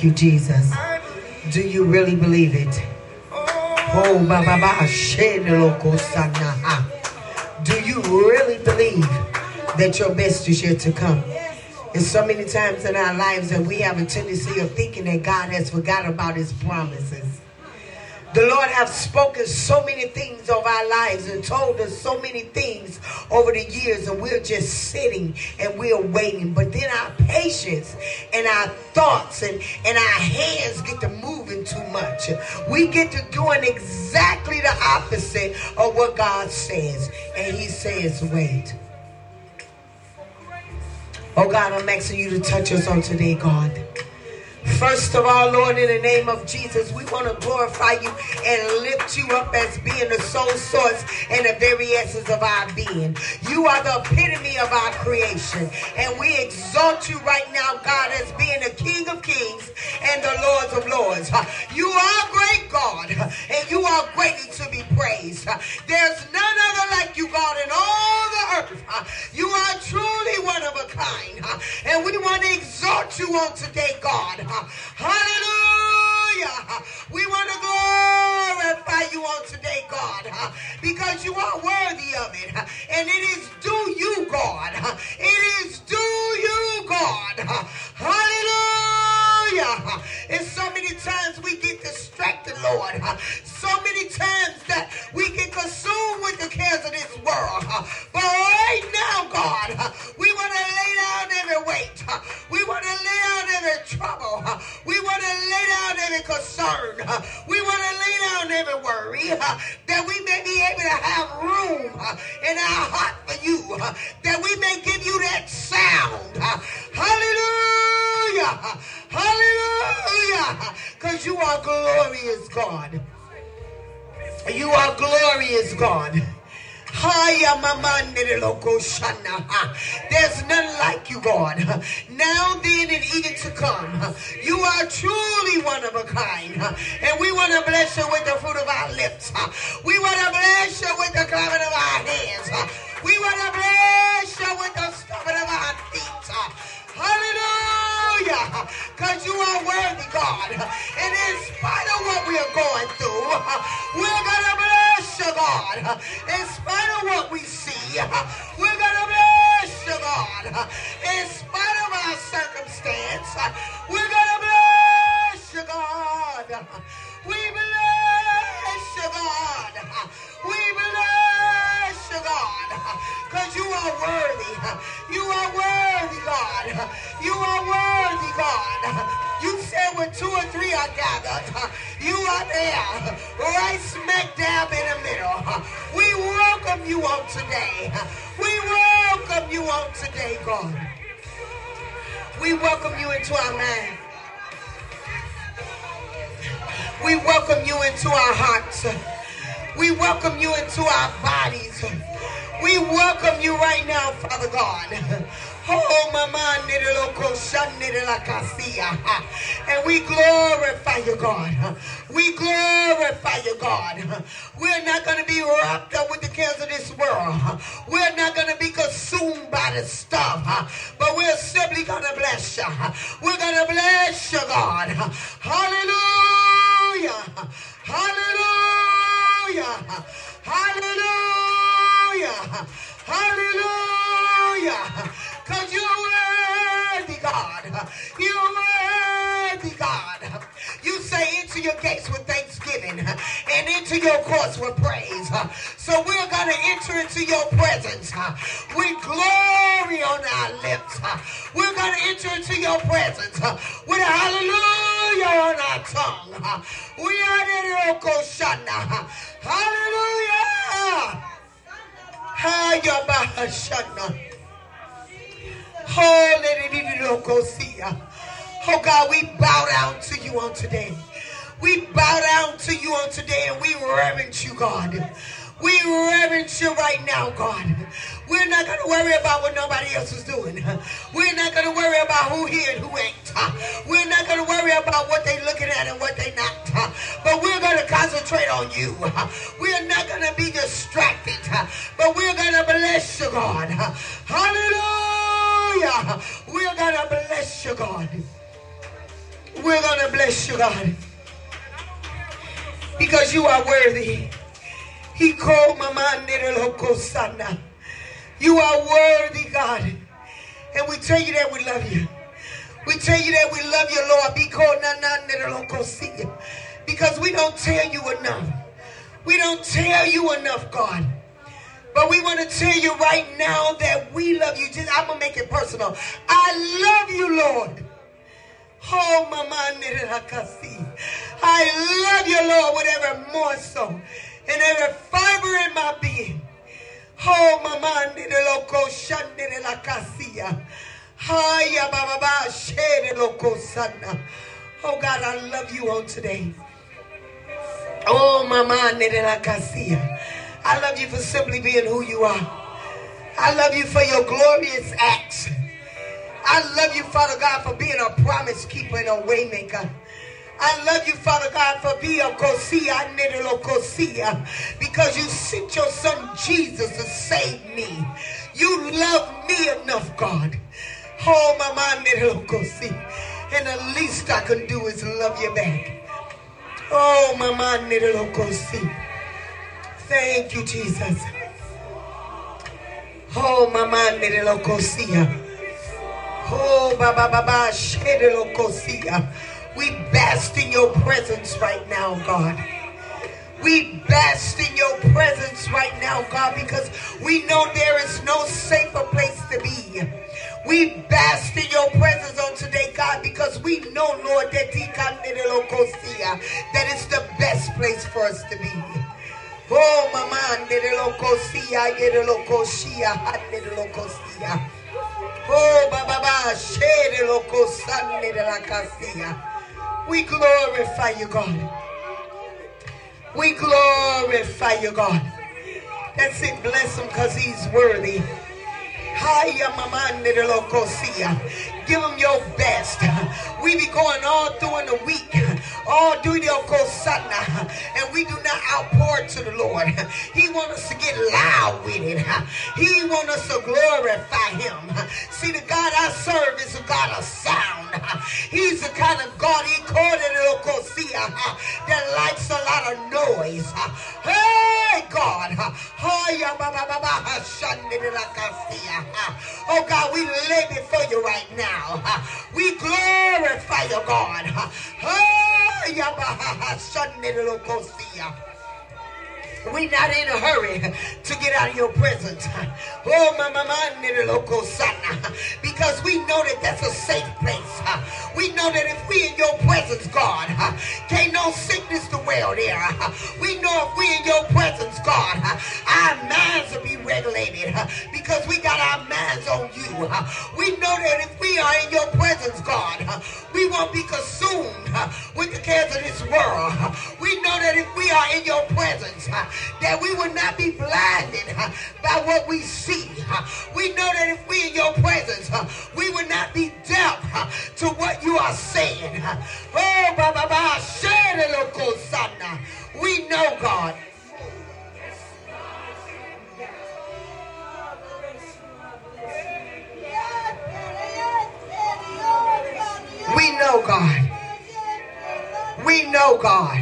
you, Jesus. Do you really believe it? Oh, do you really believe that your best is yet to come? And so many times in our lives that we have a tendency of thinking that God has forgot about his promises. The Lord has spoken so many things over our lives and told us so many things over the years, and we're just sitting and we're waiting. But then our patience and our thoughts and our hands get to moving too much. We get to doing exactly the opposite of what God says. And he says, wait. Oh God, I'm asking you to touch us on today, God. First of all, Lord, in the name of Jesus, we want to glorify you and lift you up as being the sole source and the very essence of our being. You are the epitome of our creation. And we exalt you right now, God, as being the King of Kings and the Lord of Lords. You are great, God, and you are greatly to be praised. There's none other like you, God, in all the earth. You are truly one of a kind. And we want to exalt you on today, God. Hallelujah. We want to glorify you on today, God, because you are worthy of it. And it is due you, God. It is due you, God. Hallelujah. And so many times we get distracted, Lord. So many times that we get consumed with the cares of this world. But right now, God, we want to lay down every weight. We want to lay down every trouble. We want to lay down every concern. We want to lay down every worry, that we may be able to have room in our heart for you, that we may give you that sound. Hallelujah. Hallelujah. Because you are glorious, God. You are glorious, God. There's none like you, God. Now, then, and even to come. You are truly one of a kind. And we want to bless you with the fruit of our lips. We want to bless you with the clapping of our hands. We want to bless you with the stomping of our feet. Hallelujah. Because you are worthy, God. And in spite of what we are going through, we're going to bless you, God. In spite of what we see, we're going to bless you, God. In spite of our circumstance, we're going to bless you, God. We bless you, God. We bless you, God. Because you are worthy. You are worthy, God. You are worthy, God. You said when 2 or 3 are gathered, you are there, right smack dab in the middle. We welcome you on today. We welcome you on today, God. We welcome you into our mind. We welcome you into our hearts. We welcome you into our bodies. We welcome you right now, Father God. Oh, Mama, and we glorify you, God. We glorify you, God. We're not going to be wrapped up with the cares of this world. We're not going to be consumed by the stuff, but we're simply going to bless you. We're going to bless you, God. Hallelujah. Hallelujah. Hallelujah. Hallelujah. Because you're worthy, God. You're worthy, God. You say into your gates with thanksgiving and into your courts with praise. So we're going to enter into your presence with glory on our lips. We're going to enter into your presence with a hallelujah on our tongue. We are the Rokoshana. Hallelujah. Oh God, we bow down to you on today. We bow down to you on today and we reverence you, God. We reverence you right now, God. We're not going to worry about what nobody else is doing. We're not going to worry about who here and who ain't. We're not going to worry about what they're looking at and what they're not. But we're going to concentrate on you. We're not going to be distracted. But we're going to bless you, God. Hallelujah. We're going to bless you, God. We're going to bless you, God, because you are worthy. He called Mama Sana. You are worthy, God. And we tell you that we love you. We tell you that we love you, Lord. Because we don't tell you enough. We don't tell you enough, God. But we want to tell you right now that we love you. I'm going to make it personal. I love you, Lord. Oh, Mama, I love you, Lord, with every morsel and every fiber in my being. Oh, Mama, oh, God, I love you on today. Oh, Mama, I love you for simply being who you are. I love you for your glorious acts. I love you, Father God, for being a promise keeper and a way maker. I love you, Father God, for being a Kosia, because you sent your son Jesus to save me. You love me enough, God. Oh, Mama, and the least I can do is love you back. Oh, Mama, thank you, Jesus. Oh, Mama, oh, Baba, we bask in your presence right now, God. We bask in your presence right now, God, because we know there is no safer place to be. We bask in your presence on today, God, because we know, Lord, that it's the best place for us to be. Oh, Mama, oh, Baba, we glorify you, God. We glorify you, God. That's it. Bless him because he's worthy. Give them your best. We be going all through in the week, all through the Okosana, and we do not outpour to the Lord. He wants us to get loud with it. He wants us to glorify him. See, the God I serve is a God of sound. He's the kind of God, he called it Okosia, that likes a lot of noise. Hey, God. Oh, God, we lay before you right now. We glorify you, God. We're not in a hurry to get out of your presence. Oh, because we know that that's a safe place. We know that if we in your presence, God, can't no sickness dwell there. We know if we in your presence, God, our minds will be regulated because we got our minds on you. We know that if we are in your presence, God, we won't be consumed with the cares of this world. We know that if we are in your presence, that we will not be blinded by what we see. We know that if we in your presence, we will not be deaf to what you are saying. Oh, Baba, we know, God. We know, God. We know, God.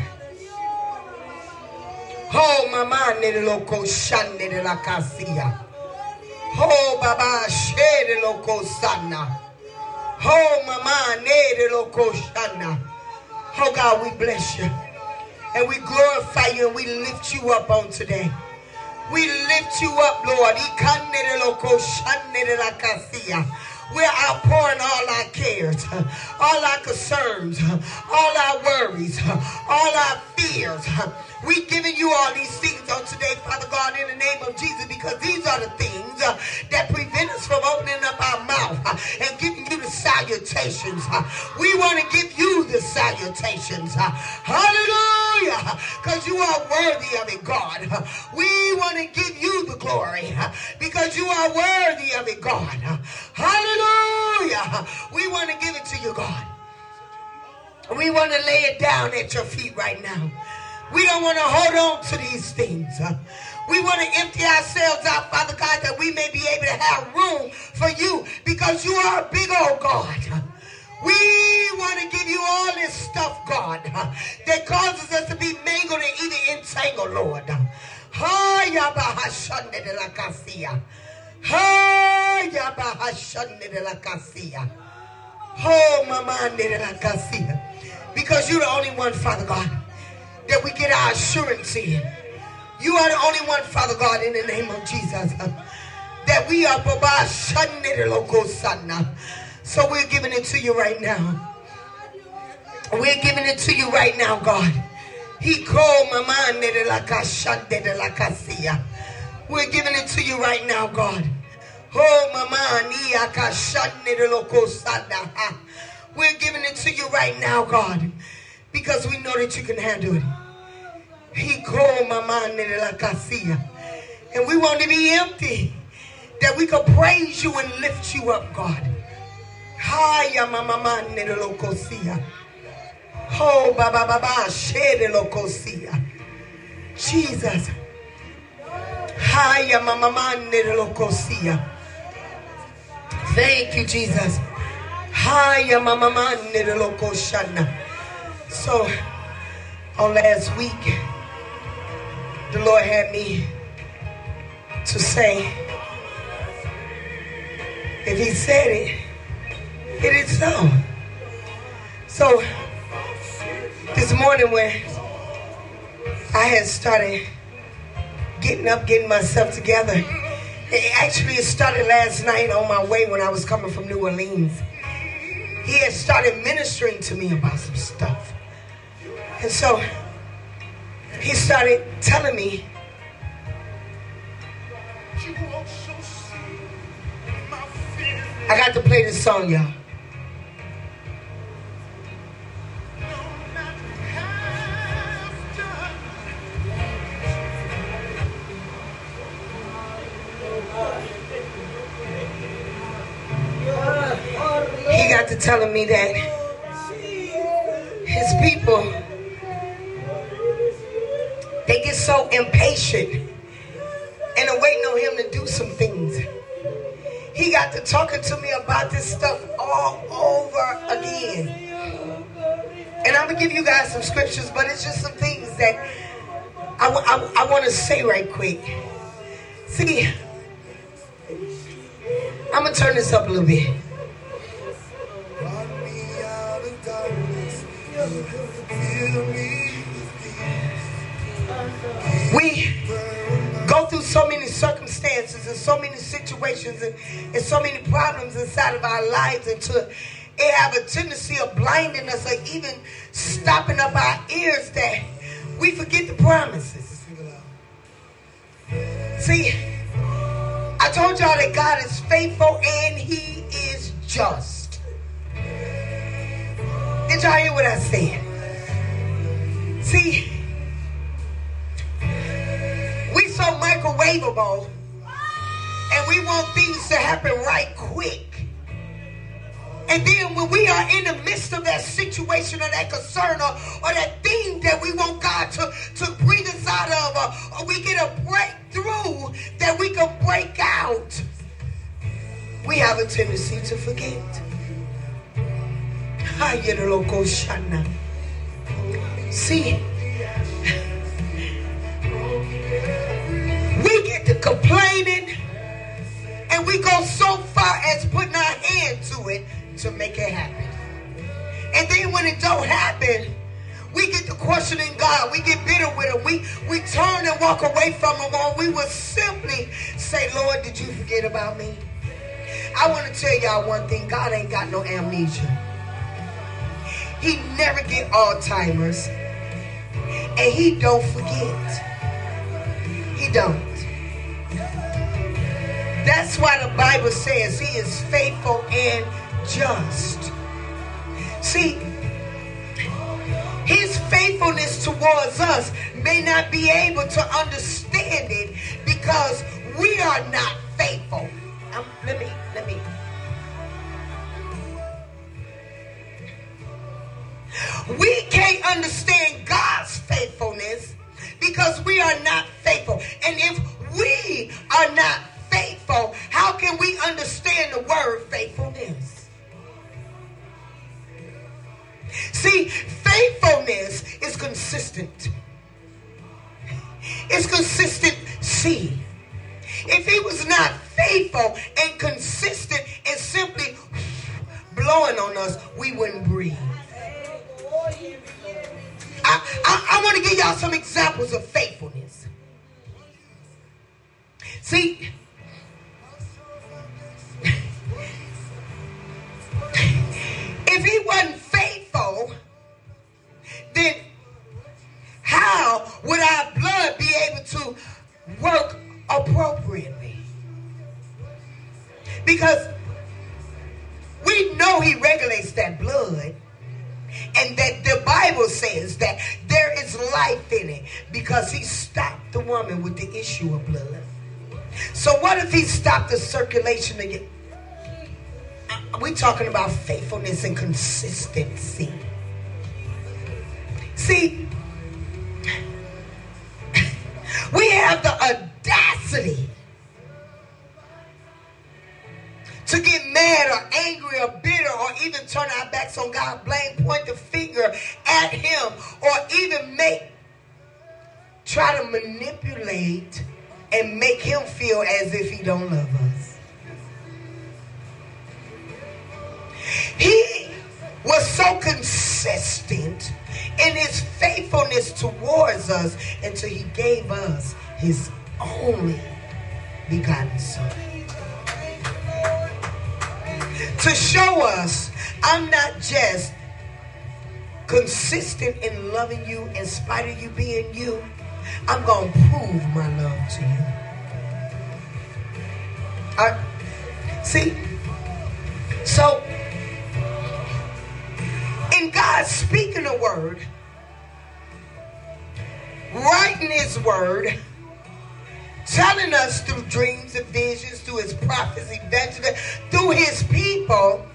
Oh, Mama, Neloko Shande de la Casia. Oh, Baba, Shade Loco Sana. Oh, Mama, Neloko Shana. Oh, God, we bless you. And we glorify you and we lift you up on today. We lift you up, Lord. We're outpouring all our cares, all our concerns, all our worries, all our fears. We're giving you all these things on today, Father God, in the name of Jesus, because these are the things that prevent us from opening up our mouth and giving you the salutations. We want to give you the salutations. Hallelujah! Because you are worthy of it, God. We want to give you the glory because you are worthy of it, God. Hallelujah! We want to give it to you, God. We want to lay it down at your feet right now. We don't want to hold on to these things. We want to empty ourselves out, Father God, that we may be able to have room for you because you are a big old God. We want to give you all this stuff, God, that causes us to be mangled and even entangled, Lord. Because you're the only one, Father God, that we get our assurance in. You are the only one, Father God, in the name of Jesus, that we are. So we're giving it to you right now. We're giving it to you right now, God. He called Mama. We're giving it to you right now, God. Oh, Mama. We're giving it to you right now, God, because we know that you can handle it. He called Mama. And we want to be empty, that we can praise you and lift you up, God. Haya mama nelokosia. Oh baba baba shede lokosia. Jesus. Haya mama nelokosia. Thank you, Jesus. Haya mama nelokoshana. So on last week, the Lord had me to say, if he said it, it is so. So this morning when I had started getting up, getting myself together, it started last night on my way when I was coming from New Orleans. He had started ministering to me about some stuff. And so he started telling me, I got to play this song, y'all. He got to telling me that his people, they get so impatient and are waiting on him to do some things. He got to talking to me about this stuff all over again. And I'm going to give you guys some scriptures, but it's just some things that I want to say right quick. See, I'm going to turn this up a little bit. We go through so many circumstances and so many situations and so many problems inside of our lives until it have a tendency of blinding us or even stopping up our ears that we forget the promises. See, I told y'all that God is faithful and he is just. Did y'all hear what I said? See, we so microwavable and we want things to happen right quick. And then when we are in the midst of that situation or that concern or that thing that we want God to bring us out of, or we get a breakthrough that we can break out, we have a tendency to forget. See, we get to complaining and we go so far as putting our hand to it to make it happen. And then when it don't happen, we get to questioning God. We get bitter with him. We turn and walk away from him, or we will simply say, Lord, did you forget about me? I want to tell y'all one thing. God ain't got no amnesia. He never get Alzheimer's. And he don't forget. He don't. That's why the Bible says he is faithful and just. See, his faithfulness towards us may not be able to understand it because we are not faithful. Let me. We can't understand God's faithfulness because we are not faithful. And if we are not faithful, how can we understand the word faithfulness? consistent. It's consistency. If he was not faithful and consistent and simply blowing on us, we wouldn't breathe. I want to give y'all some examples of faithfulness. See, if he wasn't faithful, then how would our blood be able to work appropriately? Because we know he regulates that blood, and that the Bible says that there is life in it, because he stopped the woman with the issue of blood. So what if he stopped the circulation again? We're talking about faithfulness and consistency. See, we have the audacity to get mad or angry or bitter or even turn our backs on God, blame, point the finger at him, or even try to manipulate and make him feel as if he don't love us. He was so consistent in his faithfulness towards us until he gave us his only begotten Son. To show us I'm not just consistent in loving you in spite of you being you, I'm going to prove my love to you. See? So, in God speaking a word, writing his word, telling us through dreams and visions, through his prophets, evangelists, through his people,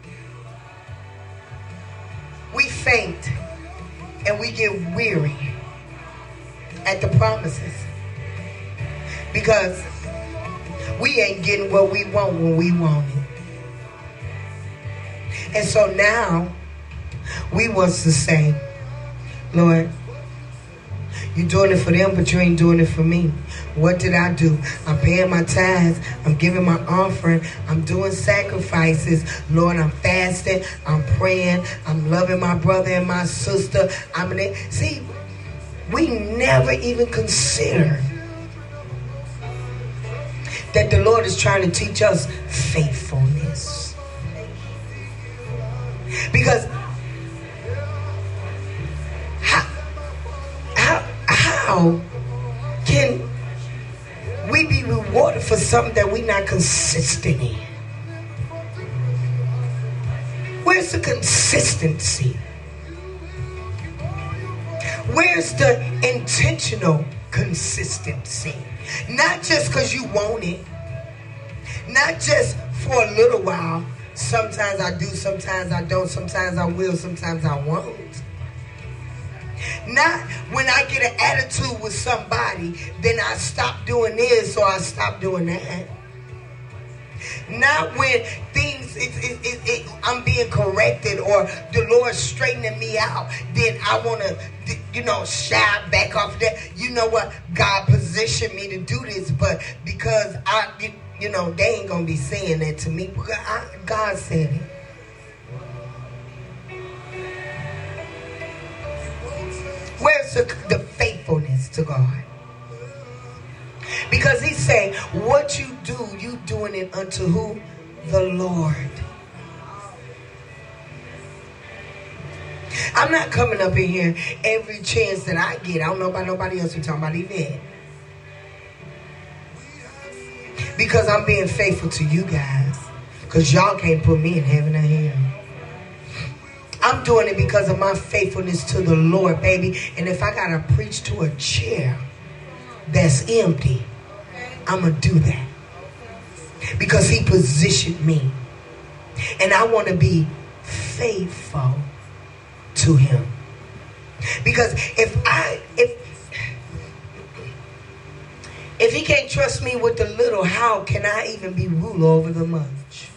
we faint and we get weary at the promises, because we ain't getting what we want when we want it. And so now we want to say, Lord, you're doing it for them, but you ain't doing it for me. What did I do? I'm paying my tithes. I'm giving my offering. I'm doing sacrifices. Lord, I'm fasting. I'm praying. I'm loving my brother and my sister. See, we never even consider that the Lord is trying to teach us faithfulness. Because how can we be rewarded for something that we're not consistent in? Where's the consistency? Where's the intentional consistency? Not just because you want it. Not just for a little while. Sometimes I do, sometimes I don't, sometimes I will, sometimes I won't. Not when I get an attitude with somebody, then I stop doing this or I stop doing that. Not when things, I'm being corrected or the Lord's straightening me out, then I want to, shy back off of that. You know what? God positioned me to do this, but because they ain't going to be saying that to me. Because God said it. Where's the faithfulness to God? Because he's saying, what you do, you doing it unto who? The Lord. I'm not coming up in here every chance that I get. I don't know about nobody else. We're talking about Yvette. Because I'm being faithful to you guys. Because y'all can't put me in heaven or hell. I'm doing it because of my faithfulness to the Lord, baby. And if I got to preach to a chair that's empty, I'm going to do that. Because he positioned me. And I want to be faithful to him. Because if he can't trust me with the little, how can I even be ruler over the much?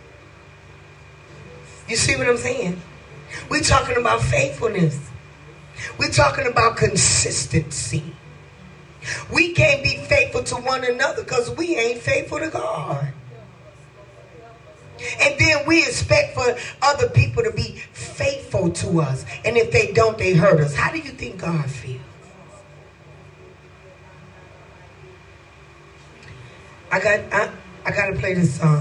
You see what I'm saying? We're talking about faithfulness. We're talking about consistency. We can't be faithful to one another because we ain't faithful to God. And then we expect for other people to be faithful to us. And if they don't, they hurt us. How do you think God feels? I got to play this song.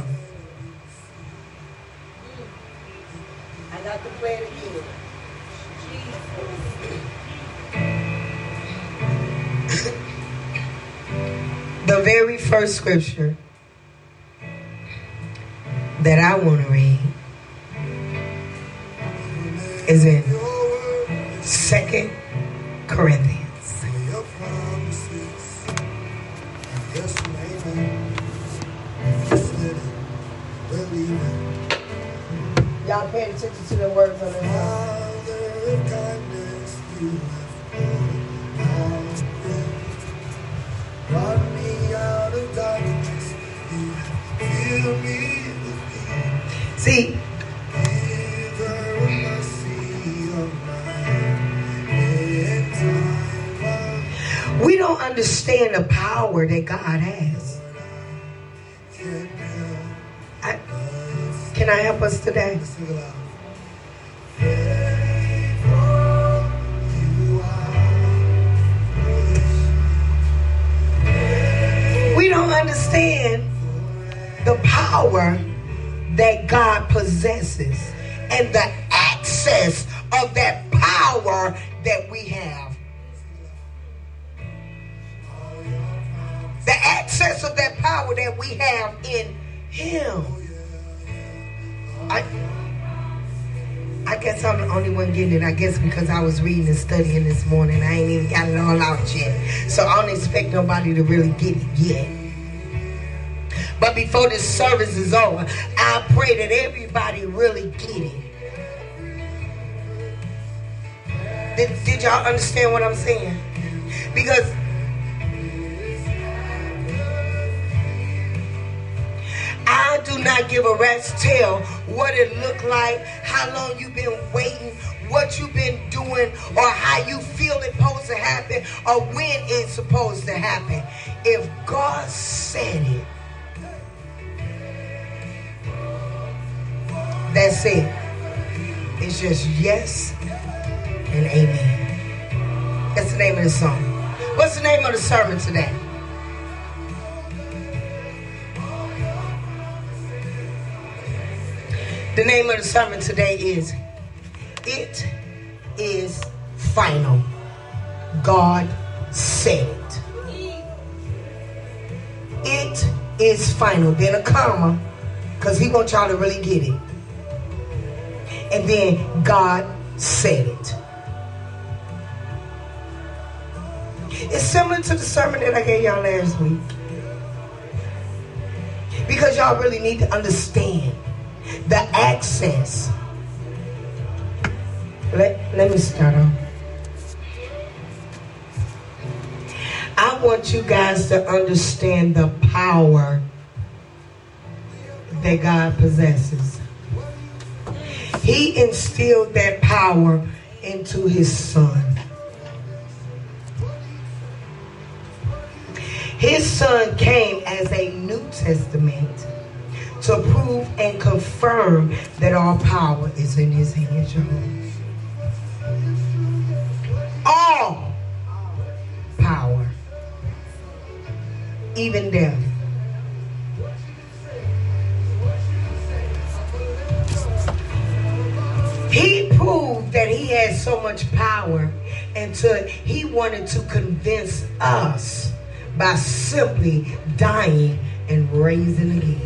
I got to play it again. The very first scripture that I want to read is in 2 Corinthians. Y'all paying attention to the words on the brought me out of darkness, you fill me with peace. See, we don't understand the power that God has. Can I help us today? We don't understand the power that God possesses and the access of that power that we have. The access of that power that we have in Him. I guess I'm the only one getting it. I guess because I was reading and studying this morning. I ain't even got it all out yet. So I don't expect nobody to really get it yet. But before this service is over, I pray that everybody really get it. Did y'all understand what I'm saying? Because I do not give a rat's tail what it looked like, how long you've been waiting, what you've been doing, or how you feel it's supposed to happen, or when it's supposed to happen. If God said it, that's it. It's just yes and amen. That's the name of the song. What's the name of the sermon today? The name of the sermon today is It Is Final. God said it. It is final. Then a comma, because He wants y'all to really get it. And then God said it. It's similar to the sermon that I gave y'all last week. Because y'all really need to understand the access. Let me start off. I want you guys to understand the power that God possesses. He instilled that power into His Son. His Son came as a New Testament to prove and confirm that all power is in His hands. All power, even death. He proved that He had so much power until He wanted to convince us by simply dying and raising again.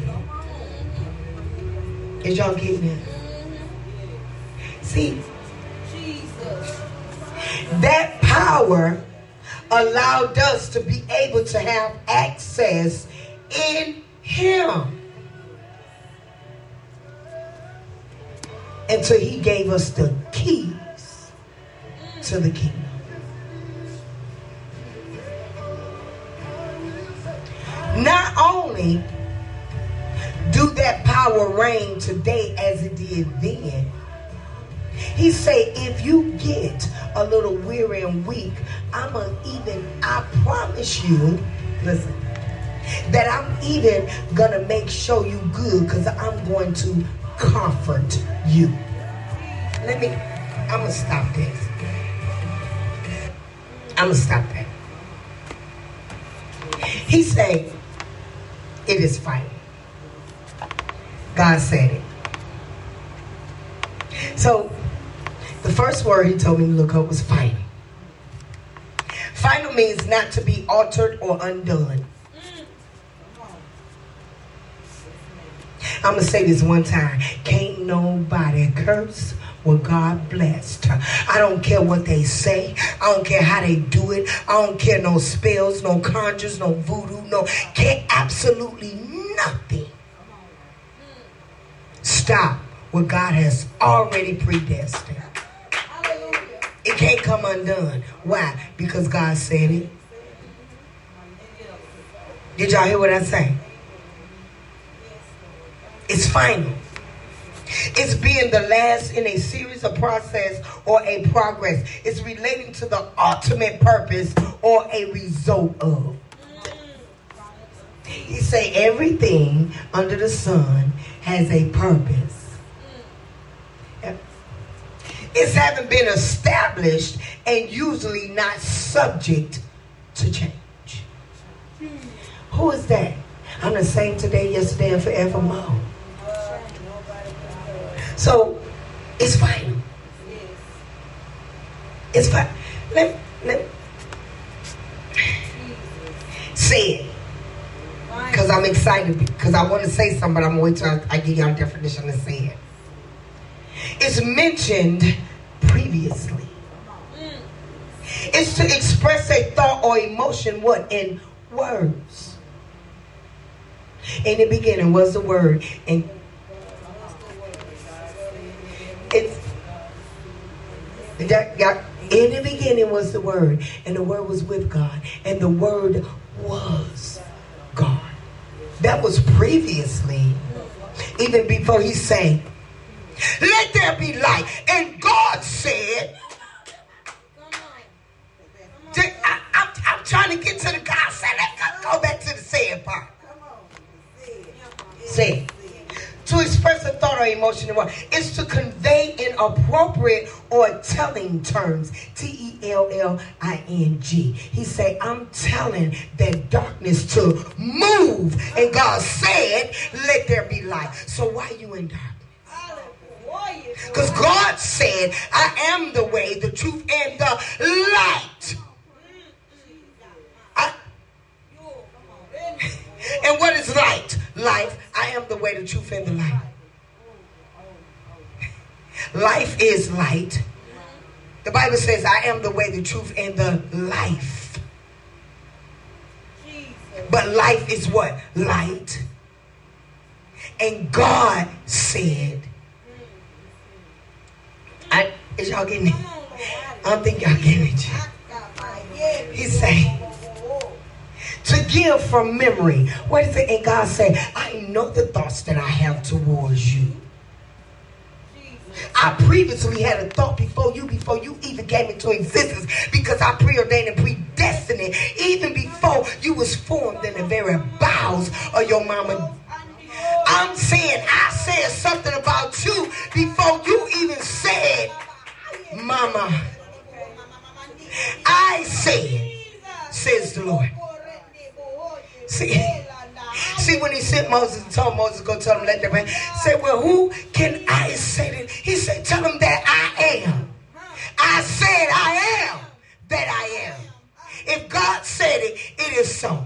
Is y'all getting it? See, that power allowed us to be able to have access in Him until He gave us the keys to the kingdom. Not only do that power reign today as it did then, He say, if you get a little weary and weak, I promise you, listen, that I'm even gonna make sure you good, because I'm going to comfort you. I'm gonna stop this. I'm gonna stop that. He said, it is final. God said it. So the first word he told me to look up was final. Final means not to be altered or undone. I'm going to say this one time. Can't nobody curse what God blessed. I don't care what they say. I don't care how they do it. I don't care no spells, no conjures, no voodoo, can't absolutely nothing stop what God has already predestined. It can't come undone. Why? Because God said it. Did y'all hear what I say? It's final. It's being the last in a series of process or a progress. It's relating to the ultimate purpose or a result of. He say everything under the sun has a purpose. It's having been established and usually not subject to change. Who is that? I'm the same today, yesterday, and forevermore. So, it's final. It's fine. Let say it. Because I'm excited. Because I want to say something, but I'm going to wait till I give y'all a definition to say it. It's mentioned previously. It's to express a thought or emotion, what? In words. In the beginning was the Word. And in the beginning was the Word, and the Word was with God, and the Word was God. That was previously, even before he said, let there be light. And God said, I'm trying to get to the God said, let's go back to the saying part. Say it. To express a thought or emotion is to convey in appropriate or telling terms. Telling. He say, I'm telling that darkness to move. And God said, let there be light. So why you in darkness? Because God said, I am the way, the truth, and the light. And what is light? Life. I am the way, the truth, and the light. Life is light. The Bible says, I am the way, the truth, and the life. But life is what? Light. And God said, is y'all getting it? I don't think y'all getting it. He said, to give from memory. What is it? And God said, I know the thoughts that I have towards you. I previously had a thought before you even came into existence, because I preordained and predestined it even before you was formed in the very bowels of your mama. I'm saying I said something about you before you even said mama. I said, says the Lord. See, when he sent Moses and told Moses, go tell him, let them in. Say, well, who can I say that? He said, tell them that I am. I said I am that I am. If God said it, it is so.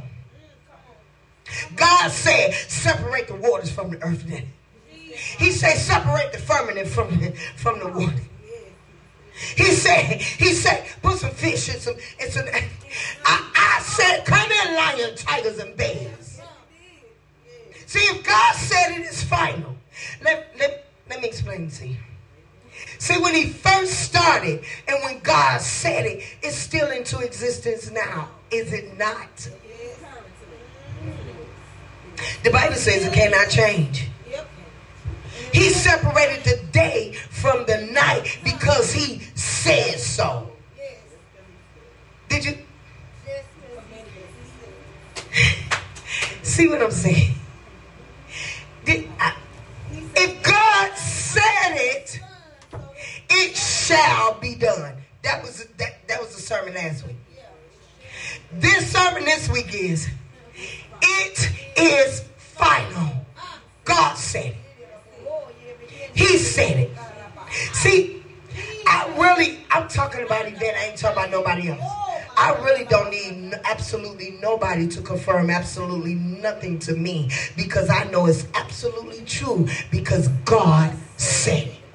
God said, separate the waters from the earth. Then he said, separate the firmament from the water. He said, put some fish in some. I said, come in, lion, tigers, and bears. See, if God said it is final. Let me explain to you. See, when he first started and when God said it, it's still into existence now. Is it not? The Bible says it cannot change. He separated the day from the night because he said so. Did you see what I'm saying? If God said it, it shall be done. That was the sermon last week. This sermon this week is, it is final. God said it. He said it. See, I'm talking about event. I ain't talking about nobody else. I really don't need absolutely nobody to confirm absolutely nothing to me, because I know it's absolutely true because God said it.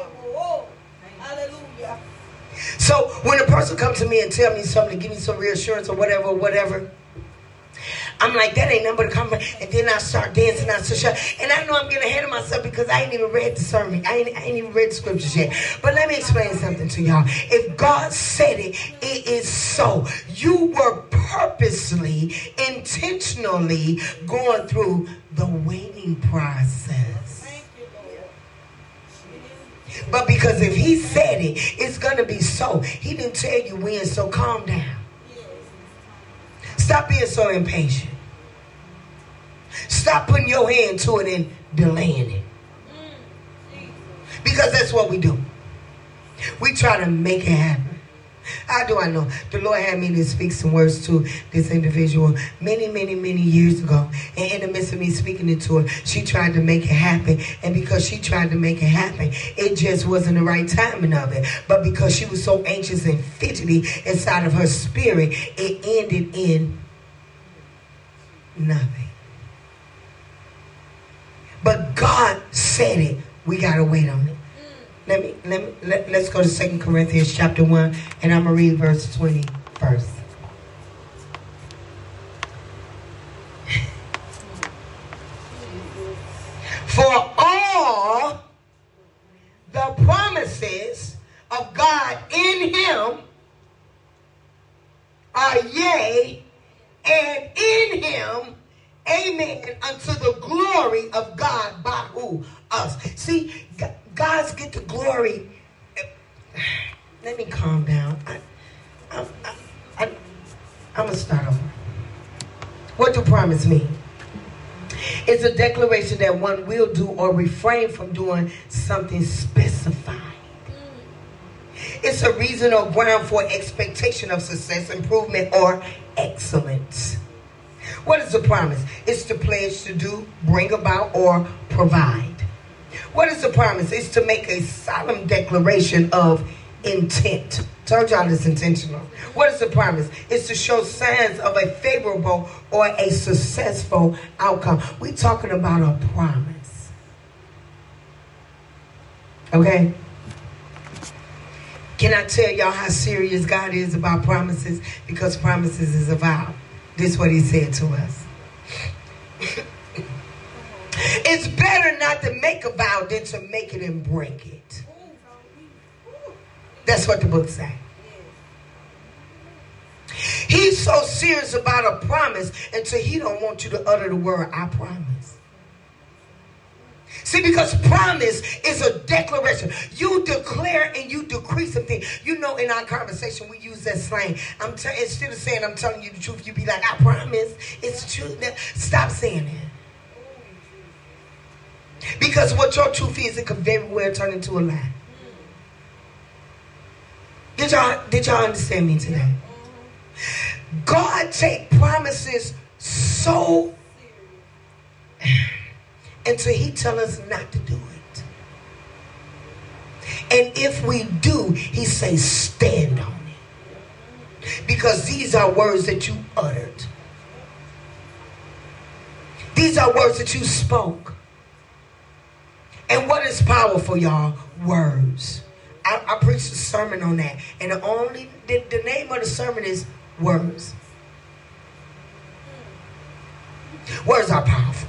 So when a person comes to me and tell me something, give me some reassurance or whatever, I'm like, that ain't nothing but a compliment. And then I start dancing, I start shouting. And I know I'm getting ahead of myself because I ain't even read the sermon. I ain't even read the scriptures yet. But let me explain something to y'all. If God said it, it is so. You were purposely, intentionally going through the waiting process. But because if he said it, it's going to be so. He didn't tell you when, so calm down. Stop being so impatient. Stop putting your hand to it and delaying it. Because that's what we do. We try to make it happen. How do I know? The Lord had me to speak some words to this individual many years ago. And in the midst of me speaking it to her, she tried to make it happen. And because she tried to make it happen, it just wasn't the right timing of it. But because she was so anxious and fidgety inside of her spirit, it ended in nothing. But God said it. We got to wait on it. Let's go to 2 Corinthians chapter 1, and I'm going to read verse 20 first. For all the promises of God in him are yea, and in him, amen, unto the glory of God by who? Us. See, God's get the glory. Let me calm down. I'm going to start over. What do promise mean? It's a declaration that one will do or refrain from doing something specified. It's a reason or ground for expectation of success, improvement, or excellence. What is a promise? It's the pledge to do, bring about, or provide. What is a promise? It's to make a solemn declaration of intent. Told y'all it's intentional. What is a promise? It's to show signs of a favorable or a successful outcome. We're talking about a promise. Okay? Can I tell y'all how serious God is about promises? Because promises is a vow. This is what he said to us. It's better not to make a vow than to make it and break it. That's what the book says. He's so serious about a promise until he don't want you to utter the word, I promise. See, because promise is a declaration. You declare and you decree something. You know, in our conversation, we use that slang. Instead of saying, I'm telling you the truth, you be like, I promise. It's the truth. Stop saying it. Because what your truth is, it could very well turn into a lie. Did y'all understand me today? God take promises so until he tell us not to do it. And if we do, he say stand on it. Because these are words that you uttered. These are words that you spoke. And what is powerful, y'all? Words. I preached a sermon on that. And the name of the sermon is words. Words are powerful.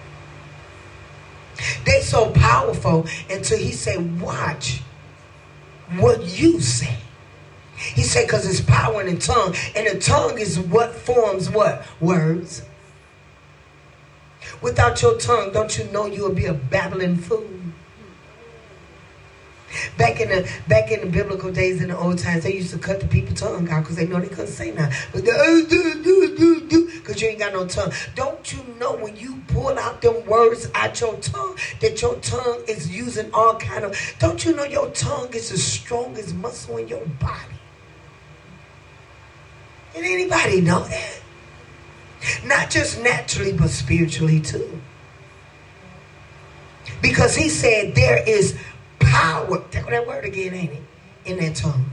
They so powerful until he say, watch what you say. He said, because it's power in the tongue. And the tongue is what forms what? Words. Without your tongue, don't you know you'll be a babbling fool? Back in the biblical days, in the old times, they used to cut the people's tongue out because they know they couldn't say nothing. But because you ain't got no tongue. Don't you know when you pull out them words out your tongue, that your tongue is using all kind of... Don't you know your tongue is the strongest muscle in your body? Did anybody know that? Not just naturally, but spiritually too. Because he said there is power. Take that word again, ain't it? In that tongue.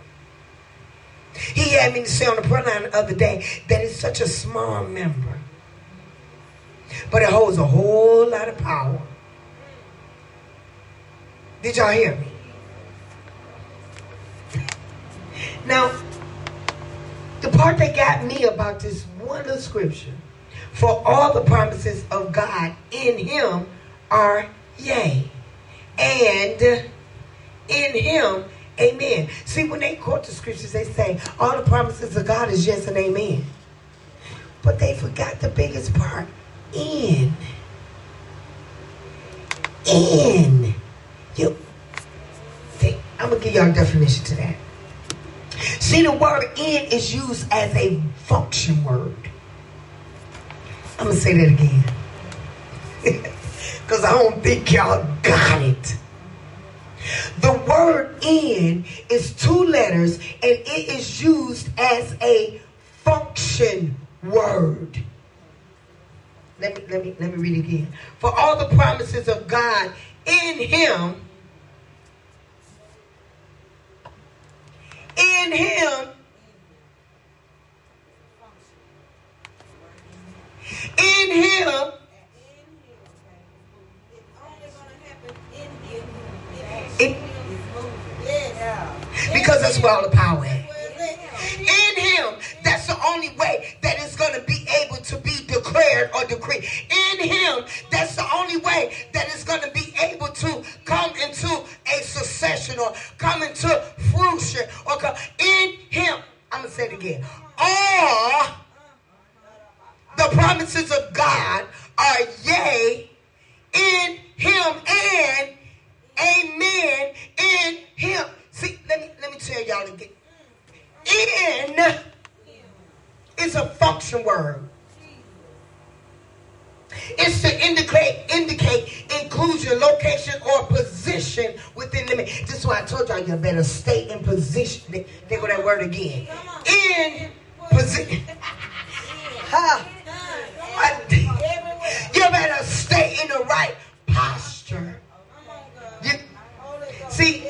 He had me to say on the prayer line the other day that it's such a small member, but it holds a whole lot of power. Did y'all hear me? Now, the part that got me about this one little scripture, for all the promises of God in him are yea, and in him, amen. See, when they quote the scriptures, they say all the promises of God is yes and amen. But they forgot the biggest part. In. You. I'm going to give y'all a definition to that. See, the word in is used as a function word. I'm going to say that again. Because I don't think y'all got it. The word in is 2 letters, and it is used as a function word. Let me read it again. For all the promises of God in him, in him, because that's where all the power is. In him, that's the only way that it's going to be able to be declared or decreed. In him, that's the only way that it's going to be able to come into a succession or come into fruition or come in him. I'm going to say it again. All the promises of God are yea in him and amen in him. See, let me tell y'all again. In is a function word. It's to indicate inclusion, location, or position within the... This is why I told y'all you better stay in position. There go that word again. In position. You better stay in the right posture. See,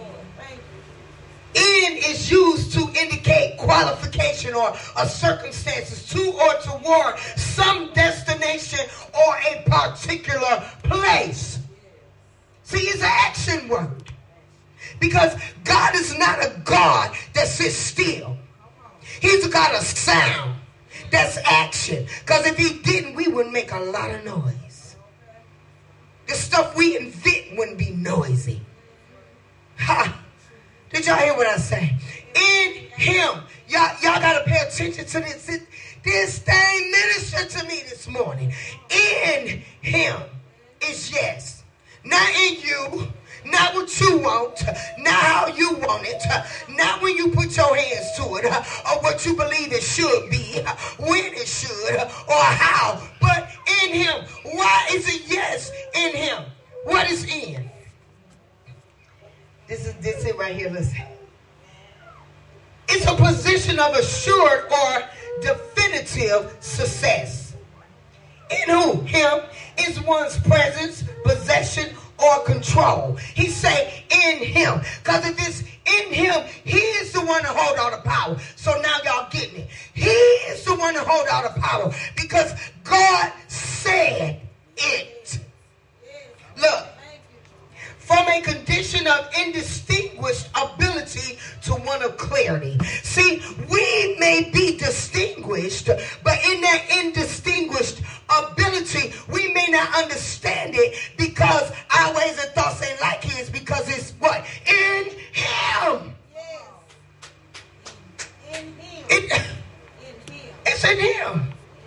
in is used to indicate qualification or a circumstances to or toward some destination or a particular place. See, it's an action word. Because God is not a God that sits still. He's a God of sound. That's action. Because if he didn't, we would make a lot of noise. The stuff we invent wouldn't be noisy. Ha! Did y'all hear what I say? In him. Y'all got to pay attention to this. This thing ministered to me this morning. In him is yes. Not in you. Not what you want. Not how you want it. Not when you put your hands to it. Or what you believe it should be. When it should. Or how. But in him. Why is it yes in him? What is in? This is it right here. Listen. It's a position of assured or definitive success. In who? Him is one's presence, possession, or control. He say in him. Because if it's in him, he is the one to hold all the power. So now y'all getting it. He is the one to hold all the power. Because God said it. Look. From a condition of indistinguished ability to one of clarity. See, we may be distinguished, but in that indistinguished ability, we may not understand it because our ways and thoughts ain't like his, because it's what? In him. It's in him.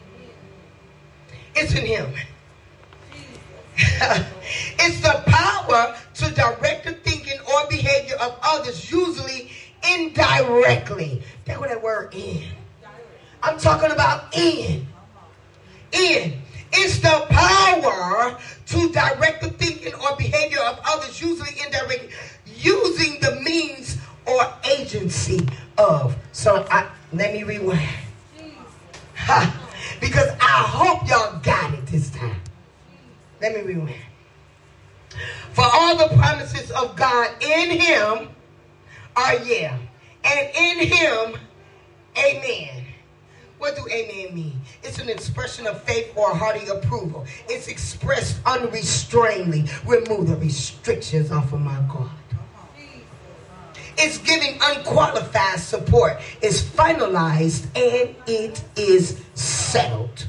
It's in him. It's the power to direct the thinking others, usually indirectly. That's what that word in. I'm talking about in. In. It's the power to direct the thinking or behavior of others, usually indirectly, using the means or agency of. So let me rewind. Because I hope y'all got it this time. Let me rewind. For all the promises of God in him are yeah. And in him, amen. What do amen mean? It's an expression of faith or hearty approval. It's expressed unrestrainedly. Remove the restrictions off of my God. It's giving unqualified support. It's finalized and it is settled.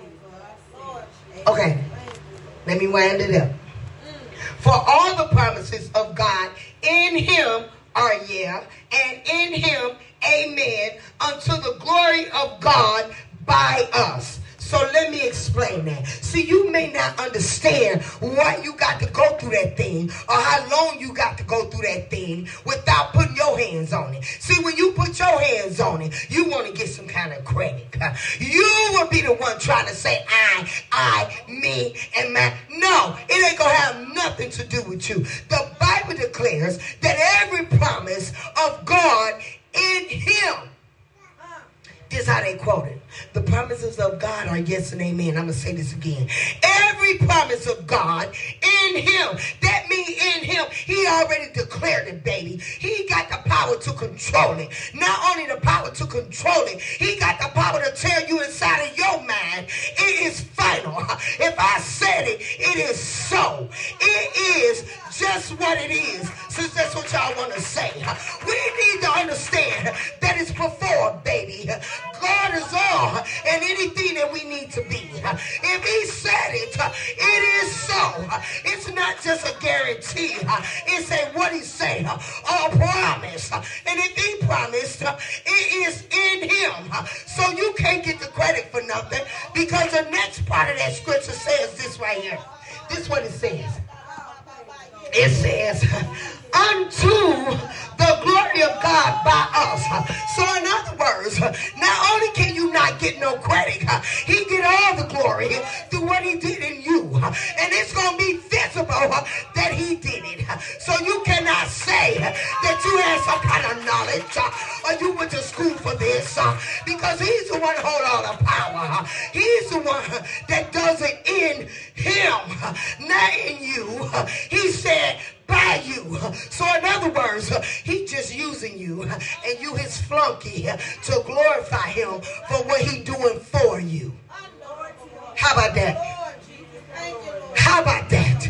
Okay, let me wind it up. For all the promises of God in him are yeah, and in him, amen, unto the glory of God by us. So let me explain that. See, you may not understand why you got to go through that thing or how long you got to go through that thing without putting your hands on it. See, when you put your hands on it, you want to get some kind of credit. You will be the one trying to say I, me, and my. No, it ain't going to have nothing to do with you. The Bible declares that every promise of God in him. This is how they quote it. The promises of God are yes and amen. I'm going to say this again. Every promise of God in him. That means in him, he already declared it, baby. He got the power to control it. Not only the power to control it, he got the power to tell you inside of your mind, it is final. If I said it, it is so. It is just what it is. Since that's what y'all want to say. We need to understand that it's performed, baby. God is all and anything that we need to be. If he said it, it is so. It's not just a guarantee. It's a what he said, a promise. And if he promised, it is in him. So you can't get the credit for nothing because the next part of that scripture says this right here. This is what it says. It says, unto the glory of God by us. So in other words, not only can you not get no credit, he get all the glory through what he did in you. And it's going to be visible that he did it. So you cannot say that you had some kind of knowledge or you went to school for this because he's the one hold all the power. He's the one that does it in him, not in you. He said, by you. So in other words, he's just using you and you his flunky to glorify him for what he's doing for you. How about that? How about that?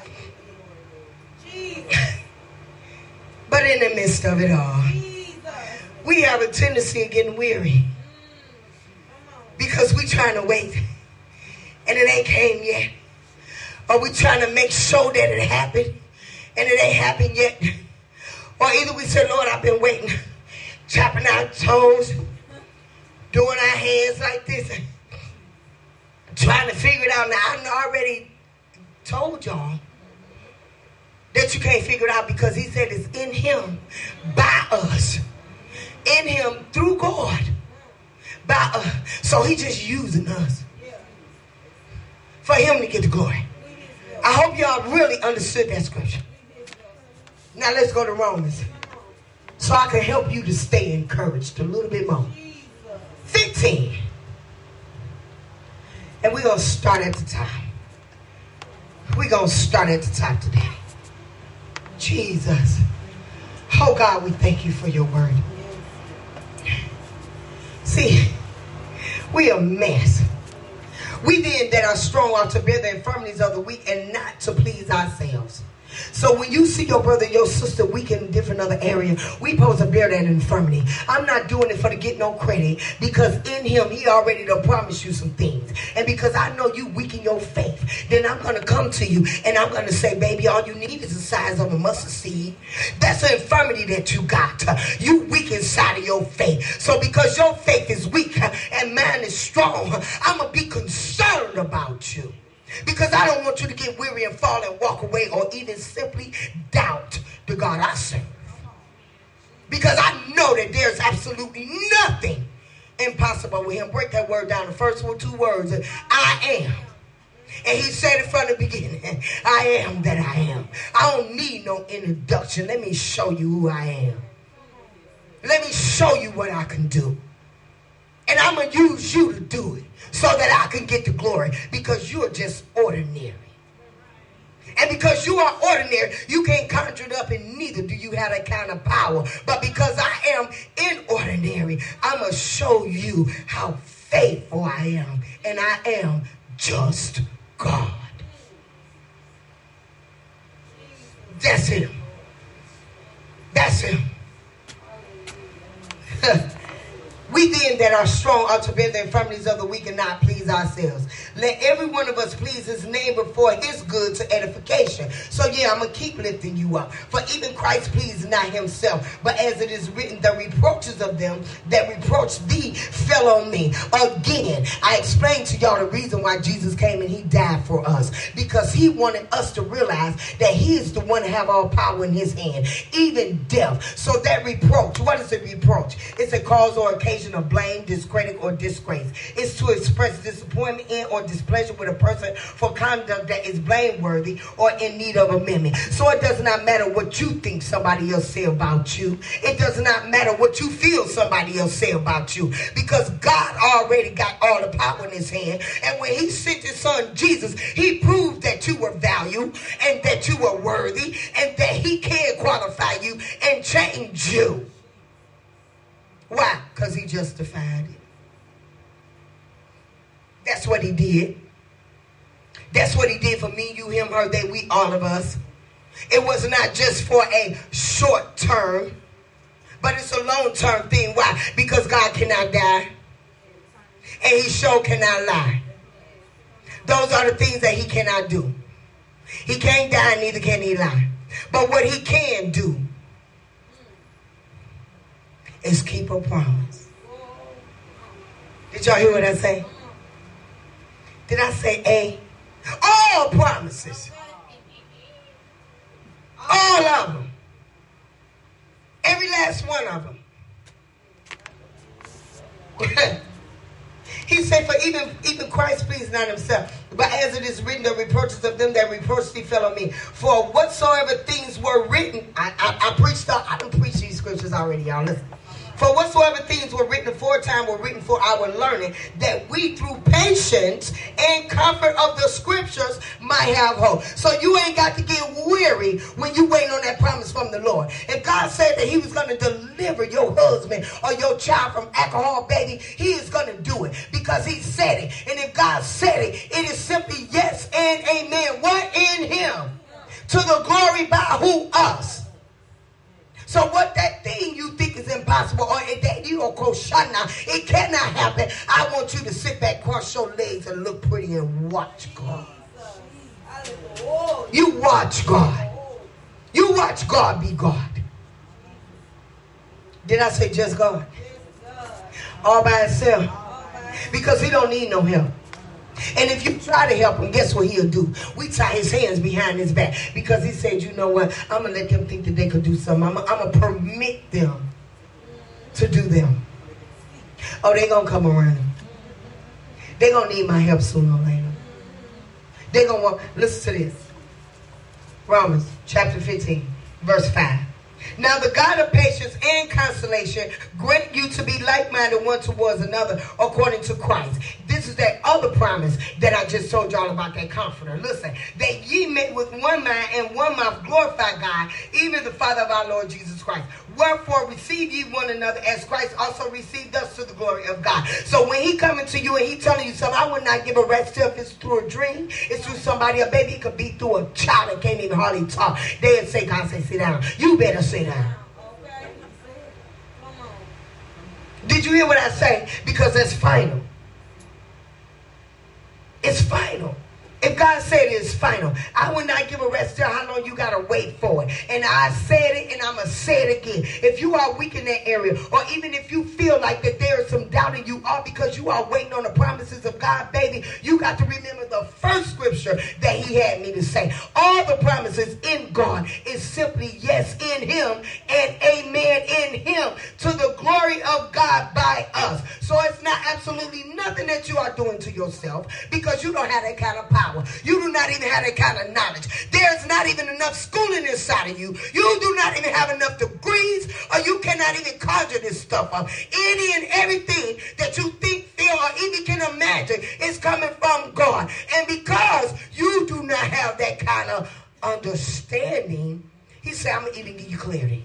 But in the midst of it all, we have a tendency of getting weary because we trying to wait and it ain't came yet. Or we trying to make sure that it happened and it ain't happened yet. Or either we say, Lord, I've been waiting, chopping our toes, doing our hands like this, trying to figure it out. Now, I already told y'all that you can't figure it out because he said it's in him, by us. In him, through God, by us. So he's just using us for him to get the glory. I hope y'all really understood that scripture. Now let's go to Romans so I can help you to stay encouraged a little bit more. 15. And we're going to start at the top. We're going to start at the top today. Jesus. Oh God, we thank you for your word. See, we a mess. We then that are strong ought to bear the infirmities of the weak and not to please ourselves. So when you see your brother, your sister weak in a different other area, we supposed to bear that infirmity. I'm not doing it for to get no credit because in him, he already done promised you some things. And because I know you weak in your faith, then I'm going to come to you and I'm going to say, baby, all you need is the size of a mustard seed. That's an infirmity that you got. You weak inside of your faith. So because your faith is weak and mine is strong, I'm going to be concerned about you. Because I don't want you to get weary and fall and walk away or even simply doubt the God I serve. Because I know that there's absolutely nothing impossible with him. Break that word down. The first two words, I am. And he said it from the beginning, I am that I am. I don't need no introduction. Let me show you who I am. Let me show you what I can do. And I'm going to use you to do it so that I can get the glory, because you're just ordinary. And because you are ordinary, you can't conjure it up, and neither do you have that kind of power. But because I am inordinary, I'm going to show you how faithful I am. And I am just God. That's him. That's him. We then that are strong ought to bear the infirmities of the weak and not please ourselves. Let every one of us please his neighbor for his good to edification. So yeah, I'm going to keep lifting you up. For even Christ pleased not himself, but as it is written, the reproaches of them that reproached thee fell on me. Again, I explained to y'all the reason why Jesus came and he died for us. Because he wanted us to realize that he is the one to have all power in his hand, even death. So that reproach, what is a reproach? It's a cause or occasion of blame, discredit, or disgrace. It's to express disappointment in or displeasure with a person for conduct that is blameworthy or in need of amendment. So it does not matter what you think somebody else say about you. It does not matter what you feel somebody else say about you, because God already got all the power in his hand. And when he sent his son Jesus, he proved that you were valued and that you were worthy and that he can qualify you and change you. Why? Because he justified it. That's what he did. That's what he did for me, you, him, her, they, we, all of us. It was not just for a short term, but it's a long term thing. Why? Because God cannot die. And he sure cannot lie. Those are the things that he cannot do. He can't die, neither can he lie. But what he can do is keep a promise. Did y'all hear what I say? Did I say A? All promises. All of them. Every last one of them. He said, for even Christ pleased not himself, but as it is written, the reproaches of them that reproached thee fell on me. For whatsoever things were written, I done preached these scriptures already, y'all. Listen. For whatsoever things were written aforetime were written for our learning, that we through patience and comfort of the scriptures might have hope. So you ain't got to get weary when you waiting on that promise from the Lord. If God said that he was going to deliver your husband or your child from alcohol, baby, he is going to do it because he said it. And if God said it, it is simply yes and amen. What? In him. To the glory by who? Us. So what that thing you think is impossible, or that you don't it cannot happen. I want you to sit back, cross your legs, and look pretty and watch God. You watch God. You watch God be God. Did I say just God? All by himself. Because he don't need no help. And if you try to help him, guess what he'll do? We tie his hands behind his back. Because he said, you know what? I'm going to let them think that they could do something. I'm going to permit them to do them. Oh, they're going to come around. They're going to need my help sooner or later. They're going to want, listen to this. Romans chapter 15, verse 5. Now the God of patience and consolation grant you to be like-minded one towards another according to Christ. This is that other promise that I just told y'all about, that comforter. Listen, that ye may with one mind and one mouth glorify God, even the Father of our Lord Jesus Christ. Wherefore receive ye one another as Christ also received us to the glory of God. So when he coming to you and he telling you something, I would not give a rat's tail if it's through a dream. It's through somebody, a baby. It could be through a child that can't even hardly talk. They'd say, God say, sit down. You better sit down. Did you hear what I say? Because it's final. It's final. If If God said it's final, I will not give a rest till how long you got to wait for it. And I said it, and I'm going to say it again. If you are weak in that area, or even if you feel like that there is some doubt in you, all because you are waiting on the promises of God, baby, you got to remember the first scripture that he had me to say. All the promises in God is simply yes in him and amen in him, to the glory of God by us. So it's not absolutely nothing that you are doing to yourself, because you don't have that kind of power. You do not even have that kind of knowledge. There's not even enough schooling inside of you. You do not even have enough degrees, or you cannot even conjure this stuff up. Any and everything that you think, feel, or even can imagine is coming from God. And because you do not have that kind of understanding, he said, I'm going to even give you clarity.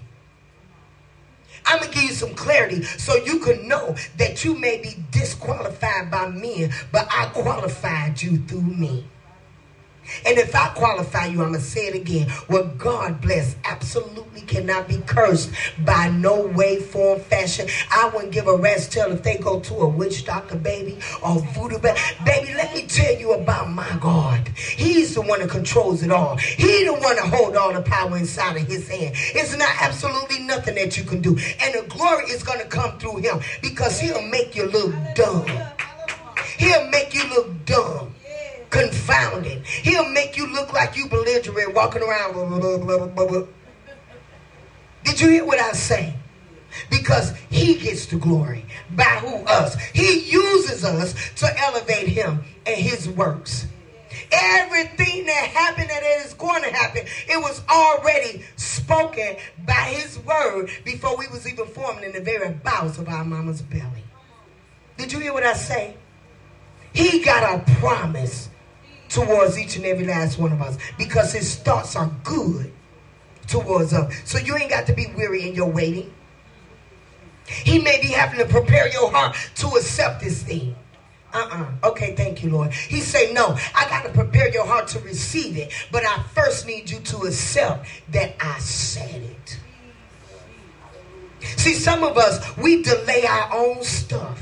I'm going to give you some clarity so you can know that you may be disqualified by men, but I qualified you through me. And if I qualify you, I'm going to say it again. What God bless absolutely cannot be cursed by no way, form, fashion. I wouldn't give a rat's tail if they go to a witch doctor, baby, or voodoo. Baby, let me tell you about my God. He's the one that controls it all. He's the one that holds all the power inside of his hand. It's not absolutely nothing that you can do. And the glory is going to come through him, because he'll make you look dumb. He'll make you look dumb. Confounded. He'll make you look like you belligerent, walking around. Blah, blah, blah, blah. Did you hear what I say? Because he gets the glory. By who? Us. He uses us to elevate him and his works. Everything that happened, that is going to happen, it was already spoken by his word before we was even formed in the very bowels of our mama's belly. Did you hear what I say? He got a promise towards each and every last one of us, because his thoughts are good towards us. So you ain't got to be weary in your waiting. He may be having to prepare your heart to accept this thing. Okay, thank you, Lord. He say, no, I got to prepare your heart to receive it, but I first need you to accept that I said it. See, some of us, we delay our own stuff.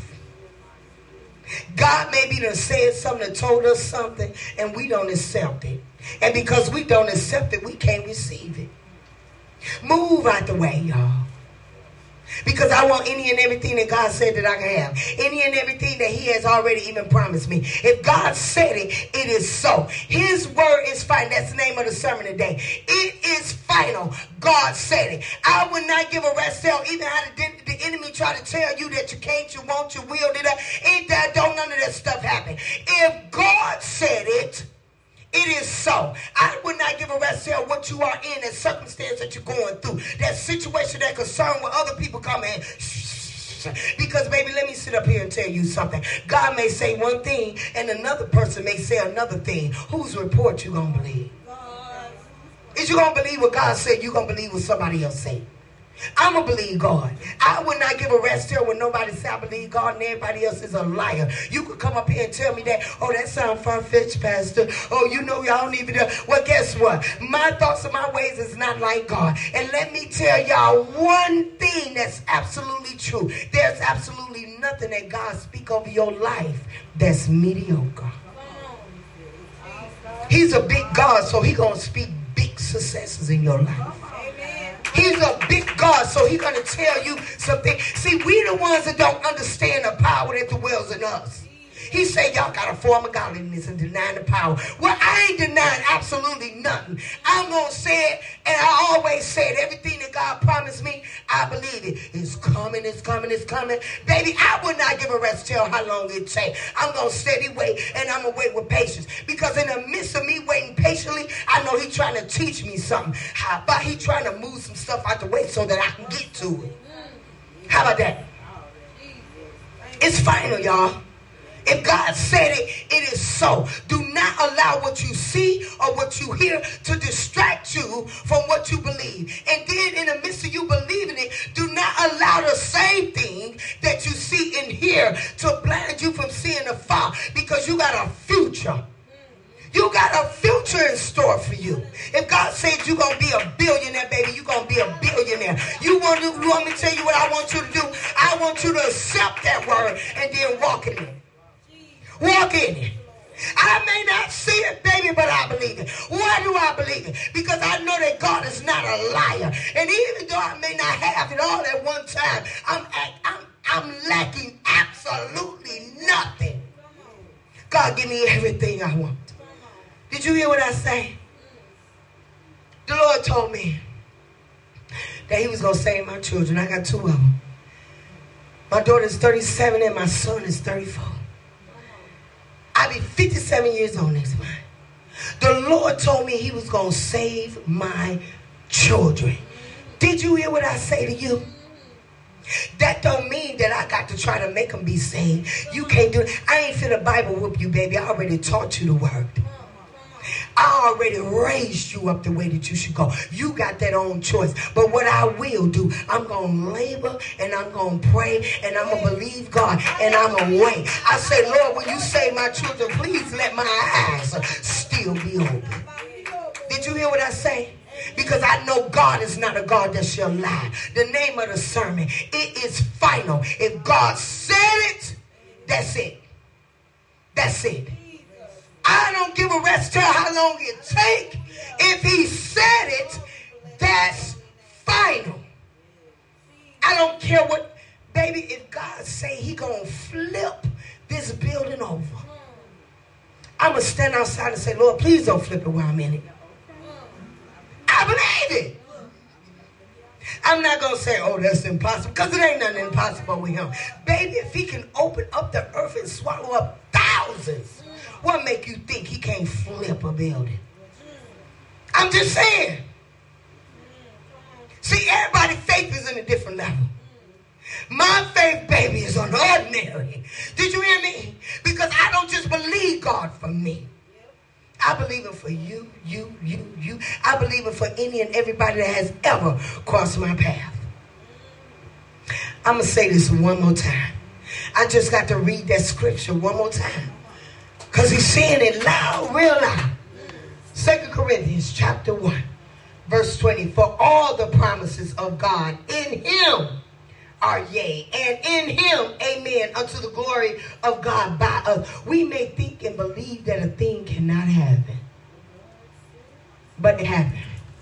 God maybe done said something, told us something, and we don't accept it. And because we don't accept it, we can't receive it. Move out the way, y'all. Because I want any and everything that God said that I can have. Any and everything that he has already even promised me. If God said it, it is so. His word is final. That's the name of the sermon today. It is final. God said it. I would not give a rat's tail even how the enemy try to tell you that you can't, you won't, you will. Don't none of that stuff happen. If God said it, it is so. I would not give a rat's tail what you are in, that circumstance that you're going through, that situation, that concern where other people come in. Because, baby, let me sit up here and tell you something. God may say one thing, and another person may say another thing. Whose report you going to believe? Is you going to believe what God said? You going to believe what somebody else said? I'm going to believe God. I would not give a rat's tail when nobody say I believe God and everybody else is a liar. You could come up here and tell me that, oh, that sounds far-fetched, Pastor. Oh, you know, y'all don't even know. Well, guess what? My thoughts and my ways is not like God. And let me tell y'all one thing that's absolutely true. There's absolutely nothing that God speak over your life that's mediocre. He's a big God, so he going to speak big successes in your life. He's a big God, so he's going to tell you something. See, we the ones that don't understand the power that dwells in us. He said, y'all got a form of godliness and denying the power. Well, I ain't denying absolutely nothing. I'm going to say it, and I always say it. Everything that God promised me, I believe it. It's coming, it's coming, it's coming. Baby, I would not give a rat's tail how long it takes. I'm going to steady wait, and I'm going to wait with patience. Because in the midst of me waiting patiently, I know he's trying to teach me something. How about he trying to move some stuff out the way so that I can get to it? How about that? It's final, y'all. If God said it, it is so. Do not allow what you see or what you hear to distract you from what you believe. And then in the midst of you believing it, do not allow the same thing that you see and hear to blind you from seeing the fall, because you got a future. You got a future in store for you. If God said you're going to be a billionaire, baby, you're going to be a billionaire. You want me to tell you what I want you to do? I want you to accept that word and then walk in it. Walk in it. I may not see it, baby, but I believe it. Why do I believe it? Because I know that God is not a liar. And even though I may not have it all at one time, I'm lacking absolutely nothing. God, give me everything I want. Did you hear what I say? The Lord told me that he was going to save my children. I got 2 of them. My daughter's 37 and my son is 34. I'll be 57 years old next month. The Lord told me he was going to save my children. Did you hear what I say to you? That don't mean that I got to try to make them be saved. You can't do it. I ain't finna Bible whoop you, baby. I already taught you the word. I already raised you up the way that you should go. You got that own choice. But what I will do, I'm going to labor and I'm going to pray and I'm going to believe God and I'm going to wait. I say, Lord, when you save my children, please let my eyes still be open. Did you hear what I say? Because I know God is not a God that shall lie. The name of the sermon, it is final. If God said it, that's it. That's it. I don't give a rest till how long it take. If he said it, that's final. I don't care what, baby, if God say he gonna flip this building over, I'm gonna stand outside and say, Lord, please don't flip it while I'm in it. I believe it. I'm not going to say, oh, that's impossible, because it ain't nothing impossible with him. Baby, if he can open up the earth and swallow up thousands, what make you think he can't flip a building? I'm just saying. See, everybody's faith is in a different level. My faith, baby, is unordinary. Did you hear me? Because I don't just believe God for me. I believe it for you. I believe it for any and everybody that has ever crossed my path. I'm going to say this one more time. I just got to read that scripture one more time. Because he's saying it loud, real loud. 2 Corinthians chapter 1, verse 20. For all the promises of God in him are yea, and in him, amen, unto the glory of God by us. We may think and believe that a thing cannot happen, but it happened.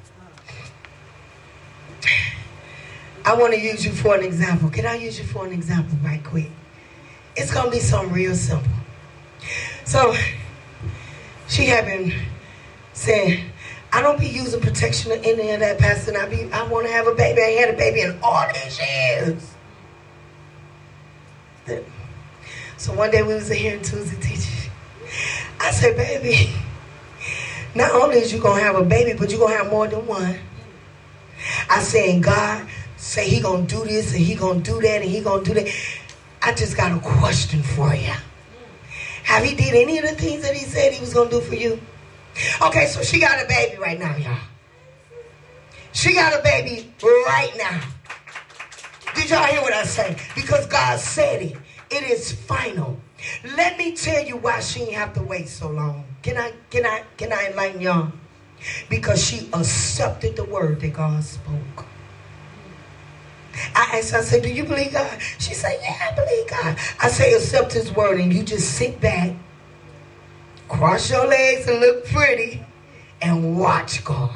I want to use you for an example. Can I use you for an example right quick? It's going to be something real simple. So, she had been saying, I don't be using protection or any of that, Pastor. I want to have a baby. I ain't had a baby in all these years. So one day we was here in Tuesday teaching. I said, baby, not only is you going to have a baby, but you're going to have more than one. I said, and God say he going to do this and he going to do that and he going to do that. I just got a question for you. Have he did any of the things that he said he was going to do for you? Okay, so she got a baby right now, y'all. She got a baby right now. Did y'all hear what I say? Because God said it. It is final. Let me tell you why she didn't have to wait so long. Can I enlighten y'all? Because she accepted the word that God spoke. I asked her, I said, do you believe God? She said, yeah, I believe God. I say, accept his word and you just sit back, cross your legs and look pretty, and watch God.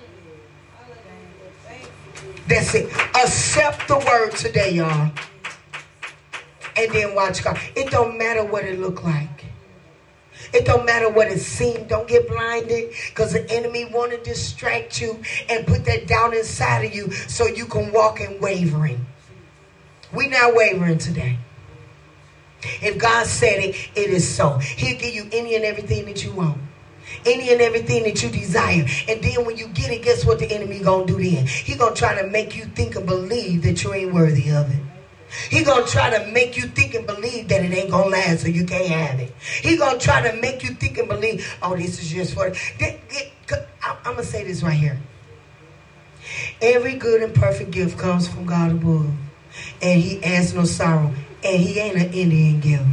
That's it. Accept the word today, y'all. And then watch God. It don't matter what it look like. It don't matter what it seems. Don't get blinded, because the enemy want to distract you and put that down inside of you so you can walk in wavering. We not wavering today. If God said it, it is so. He'll give you any and everything that you want. Any and everything that you desire. And then when you get it, guess what the enemy gonna do then? He gonna try to make you think and believe that you ain't worthy of it. He gonna try to make you think and believe that it ain't gonna last, so you can't have it. He gonna try to make you think and believe, oh, this is just for I'm gonna say this right here. Every good and perfect gift comes from God above, and he adds no sorrow, and he ain't an Indian giver.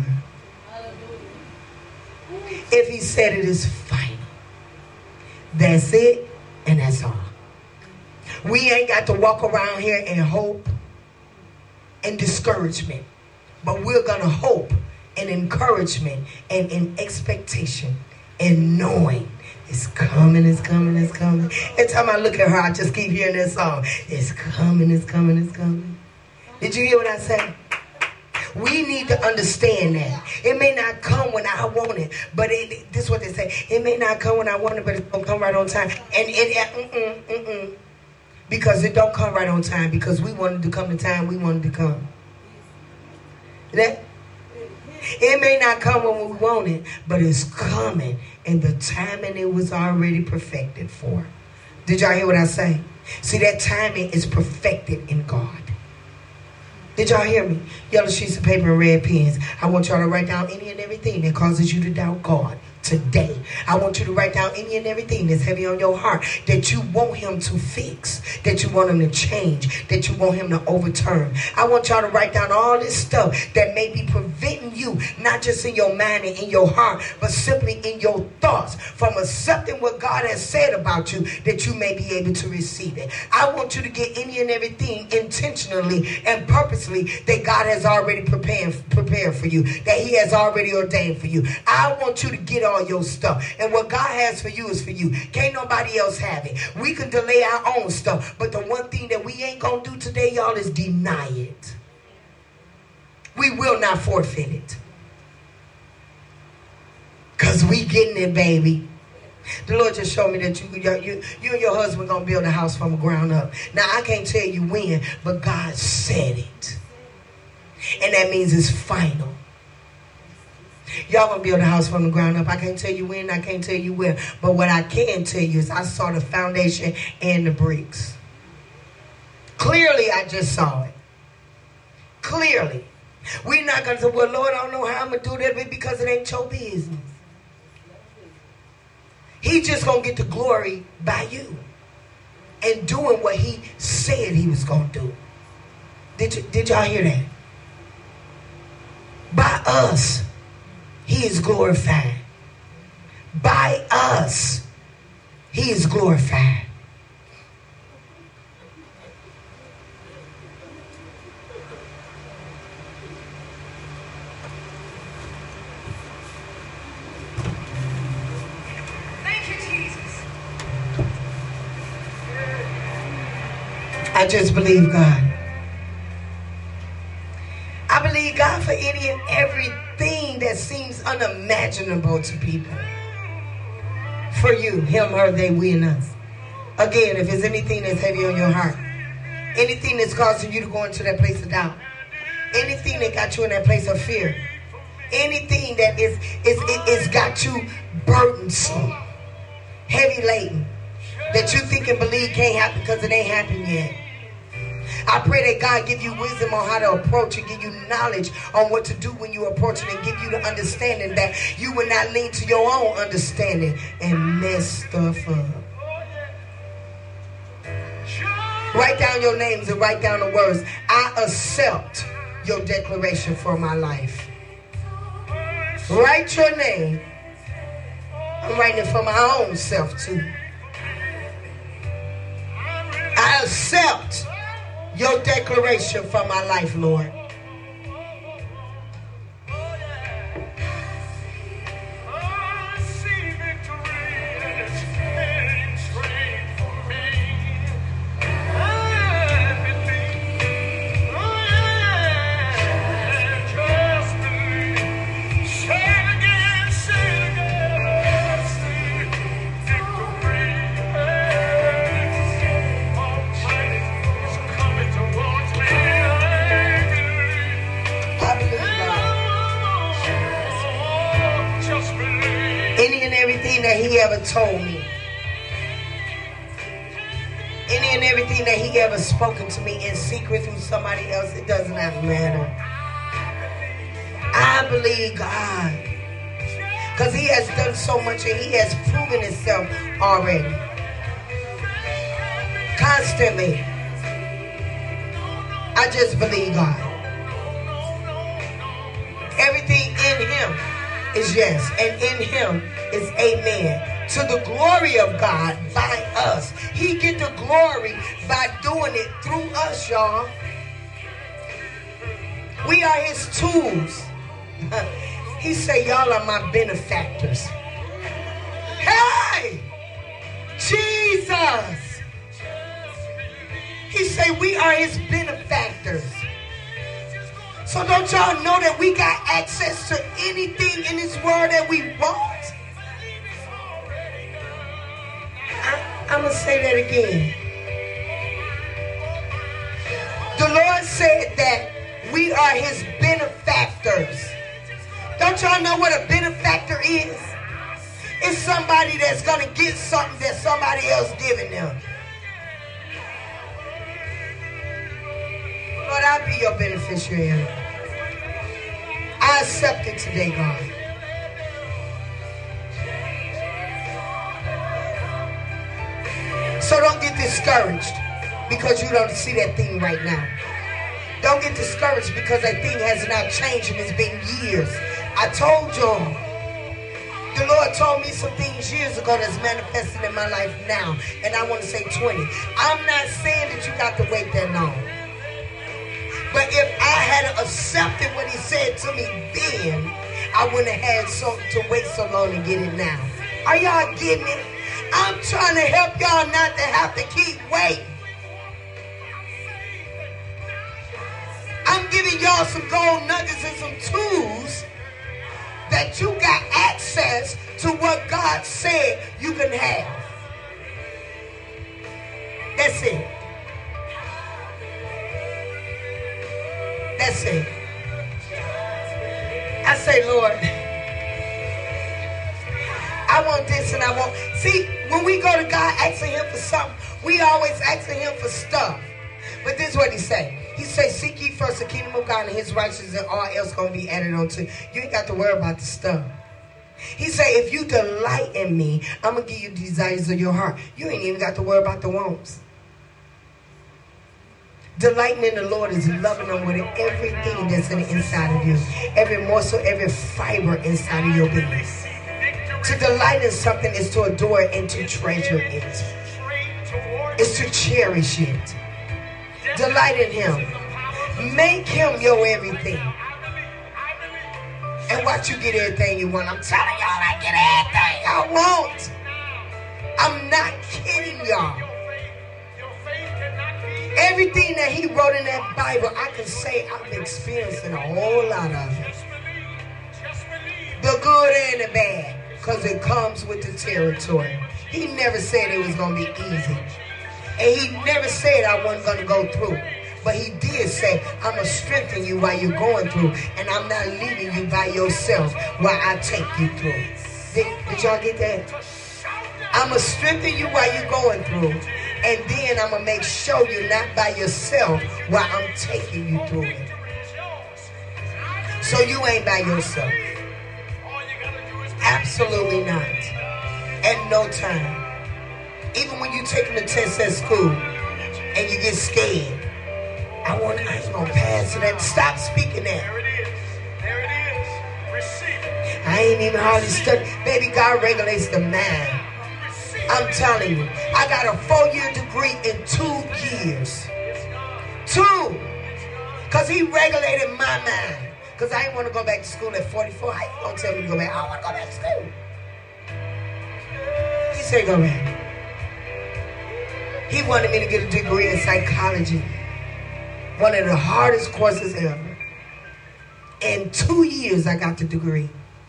If he said it is final, that's it, and that's all. We ain't got to walk around here and hope and discouragement, but we're gonna hope and encouragement and in expectation and knowing it's coming, it's coming, it's coming. Every time I look at her, I just keep hearing that song. It's coming, it's coming, it's coming. Did you hear what I said? We need to understand that. It may not come when I want it, but this is what they say. It may not come when I want it, but it's going to come right on time. And because it don't come right on time because we wanted to come the time we wanted to come. It may not come when we want it, but it's coming in the timing it was already perfected for. Did y'all hear what I say? See, that timing is perfected in God. Did y'all hear me? Yellow sheets of paper and red pens. I want y'all to write down any and everything that causes you to doubt God today. I want you to write down any and everything that's heavy on your heart that you want him to fix, that you want him to change, that you want him to overturn. I want y'all to write down all this stuff that may be preventing you, not just in your mind and in your heart, but simply in your thoughts from accepting what God has said about you, that you may be able to receive it. I want you to get any and everything intentionally and purposely that God has already prepared for you, that he has already ordained for you. I want you to get all your stuff. And what God has for you is for you. Can't nobody else have it. We can delay our own stuff, but the one thing that we ain't gonna do today, y'all, is deny it. We will not forfeit it. Because we getting it, baby. The Lord just showed me that you and your husband gonna build a house from the ground up. Now, I can't tell you when, but God said it. And that means it's final. Y'all gonna build a house from the ground up. I can't tell you when, I can't tell you where. But what I can tell you is I saw the foundation and the bricks. Clearly, I just saw it. Clearly. We're not gonna say, well, Lord, I don't know how I'm gonna do that because it ain't your business. He just gonna get the glory by you and doing what he said he was gonna do. Did y'all hear that? By us, he is glorified. By us, he is glorified. Thank you, Jesus. I just believe God. I believe God for any and everything that seems unimaginable to people. For you, him, her, they, we, and us. Again, if there's anything that's heavy on your heart, anything that's causing you to go into that place of doubt, anything that got you in that place of fear, anything that is got you burdensome, heavy laden, that you think and believe can't happen because it ain't happened yet. I pray that God give you wisdom on how to approach and give you knowledge on what to do when you approach it, and give you the understanding that you will not lean to your own understanding and mess stuff up. Write down your names and write down the words. I accept your declaration for my life. Write your name. I'm writing it for my own self too. I accept your declaration for my life, Lord. That he ever told me, any and everything that he ever spoken to me in secret through somebody else, it does not matter. I believe God, because he has done so much and he has proven himself already, constantly. I just believe God. Everything in him is yes, and in him is amen. To the glory of God by us. He get the glory by doing it through us, y'all. We are his tools. He said, y'all are my benefactors. Hey! Jesus! He said we are his benefactors. So don't y'all know that we got access to anything in this world that we want? I'm going to say that again. The Lord said that we are his benefactors. Don't y'all know what a benefactor is? It's somebody that's going to get something that somebody else giving them. Lord, I'll be your beneficiary. I accept it today, God. So don't get discouraged because you don't see that thing right now. Don't get discouraged because that thing has not changed and it's been years. I told y'all, the Lord told me some things years ago that's manifested in my life now. And I want to say 20. I'm not saying that you got to wait that long. But if I had accepted what he said to me then, I wouldn't have had to wait so long to get it now. Are y'all getting it? I'm trying to help y'all not to have to keep waiting. I'm giving y'all some gold nuggets and some tools that you got access to what God said you can have. That's it. That's it. I say, Lord, I want this and I want... See, when we go to God asking him for something, we always asking him for stuff. But this is what he say. He say, seek ye first the kingdom of God and his righteousness, and all else going to be added on to you. You ain't got to worry about the stuff. He say, if you delight in me, I'm going to give you the desires of your heart. You ain't even got to worry about the wants. Delighting in the Lord is loving him with everything that's in the inside of you. Every morsel, every fiber inside of your being. To delight in something is to adore it and to treasure it. It's to cherish it. Delight in him. Make him your everything. And watch you get everything you want. I'm telling y'all, I get everything I want. I'm not kidding y'all. Everything that he wrote in that Bible, I can say I'm experiencing a whole lot of it. The good and the bad. Because it comes with the territory. He never said it was going to be easy. And he never said I wasn't going to go through. But he did say, I'm going to strengthen you while you're going through. And I'm not leaving you by yourself while I take you through. Did y'all get that? I'm going to strengthen you while you're going through. And then I'm going to make sure you're not by yourself while I'm taking you through it. So you ain't by yourself. Absolutely not. At no time. Even when you're taking the test at school and you get scared. I ain't gonna pass it. Stop speaking that. There it is. Receive it. I ain't even hardly studied. Baby, God regulates the mind. I'm telling you. I got a 4-year degree in 2 years. 2. Because he regulated my mind. Because I didn't want to go back to school at 44. How you going to tell me to go back? I don't want to go back to school. He said go back. He wanted me to get a degree in psychology. One of the hardest courses ever. In 2 years, I got the degree.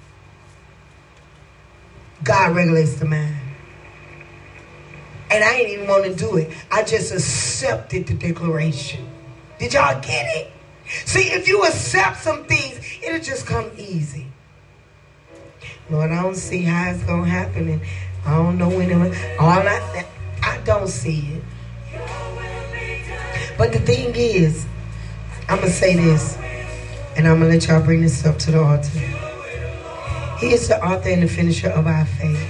God regulates the mind. And I didn't even want to do it. I just accepted the declaration. Did y'all get it? See, if you accept some things, it'll just come easy. Lord, I don't see how it's going to happen. And I don't know when it will. I don't see it. But the thing is, I'm going to say this. And I'm going to let y'all bring this up to the altar. He is the author and the finisher of our faith.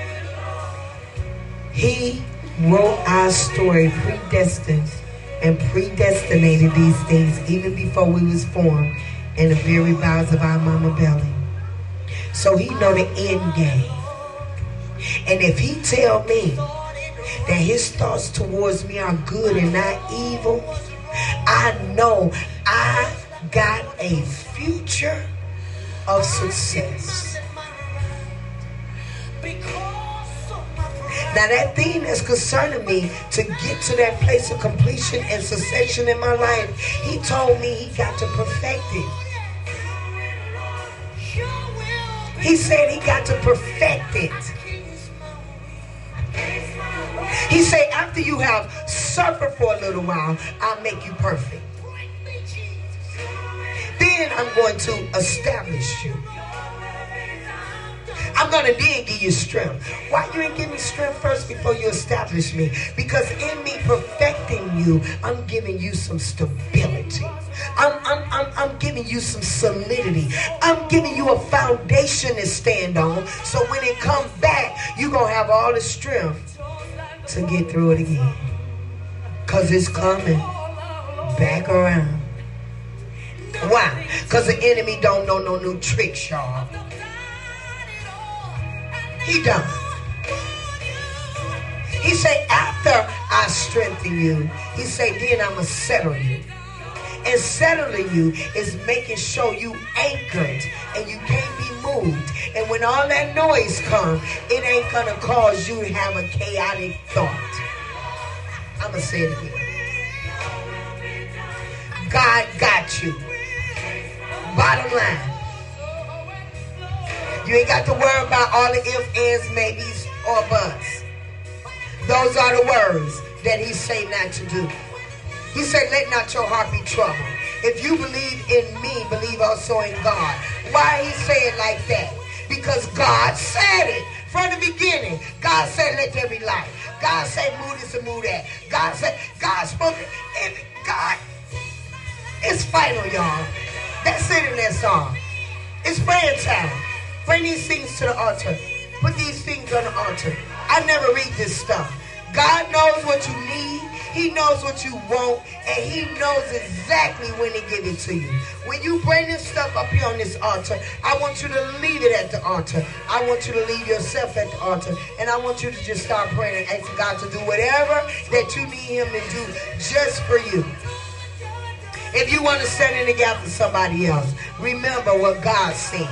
He wrote our story, predestined and predestinated these things even before we was formed in the very bowels of our mama belly. So he know the end game. And if he tell me that his thoughts towards me are good and not evil, I know I got a future of success. Now that thing that's concerning me to get to that place of completion and succession in my life, he told me he got to perfect it. He said he got to perfect it. He said after you have suffered for a little while, I'll make you perfect. Then I'm going to establish you. I'm going to then give you strength. Why you ain't give me strength first before you establish me? Because in me perfecting you, I'm giving you some stability. I'm giving you some solidity. I'm giving you a foundation to stand on. So when it comes back, you're going to have all the strength to get through it again. Because it's coming back around. Why? Because the enemy don't know no new tricks, y'all. He don't. He say, after I strengthen you, he say, then I'm going to settle you. And settling you is making sure you anchored and you can't be moved. And when all that noise comes, it ain't going to cause you to have a chaotic thought. I'm going to say it again. God got you. Bottom line. You ain't got to worry about all the ifs, ands, maybes, or buts. Those are the words that he say not to do. He said, let not your heart be troubled. If you believe in me, believe also in God. Why he say it like that? Because God said it from the beginning. God said, let there be light. God said, move this and move that. God spoke it. And God, it's final, y'all. That's it in that song. It's prayer time. Bring these things to the altar. Put these things on the altar. I never read this stuff. God knows what you need. He knows what you want. And he knows exactly when to give it to you. When you bring this stuff up here on this altar, I want you to leave it at the altar. I want you to leave yourself at the altar. And I want you to just start praying and asking God to do whatever that you need him to do just for you. If you want to stand in the gap for somebody else, remember what God said.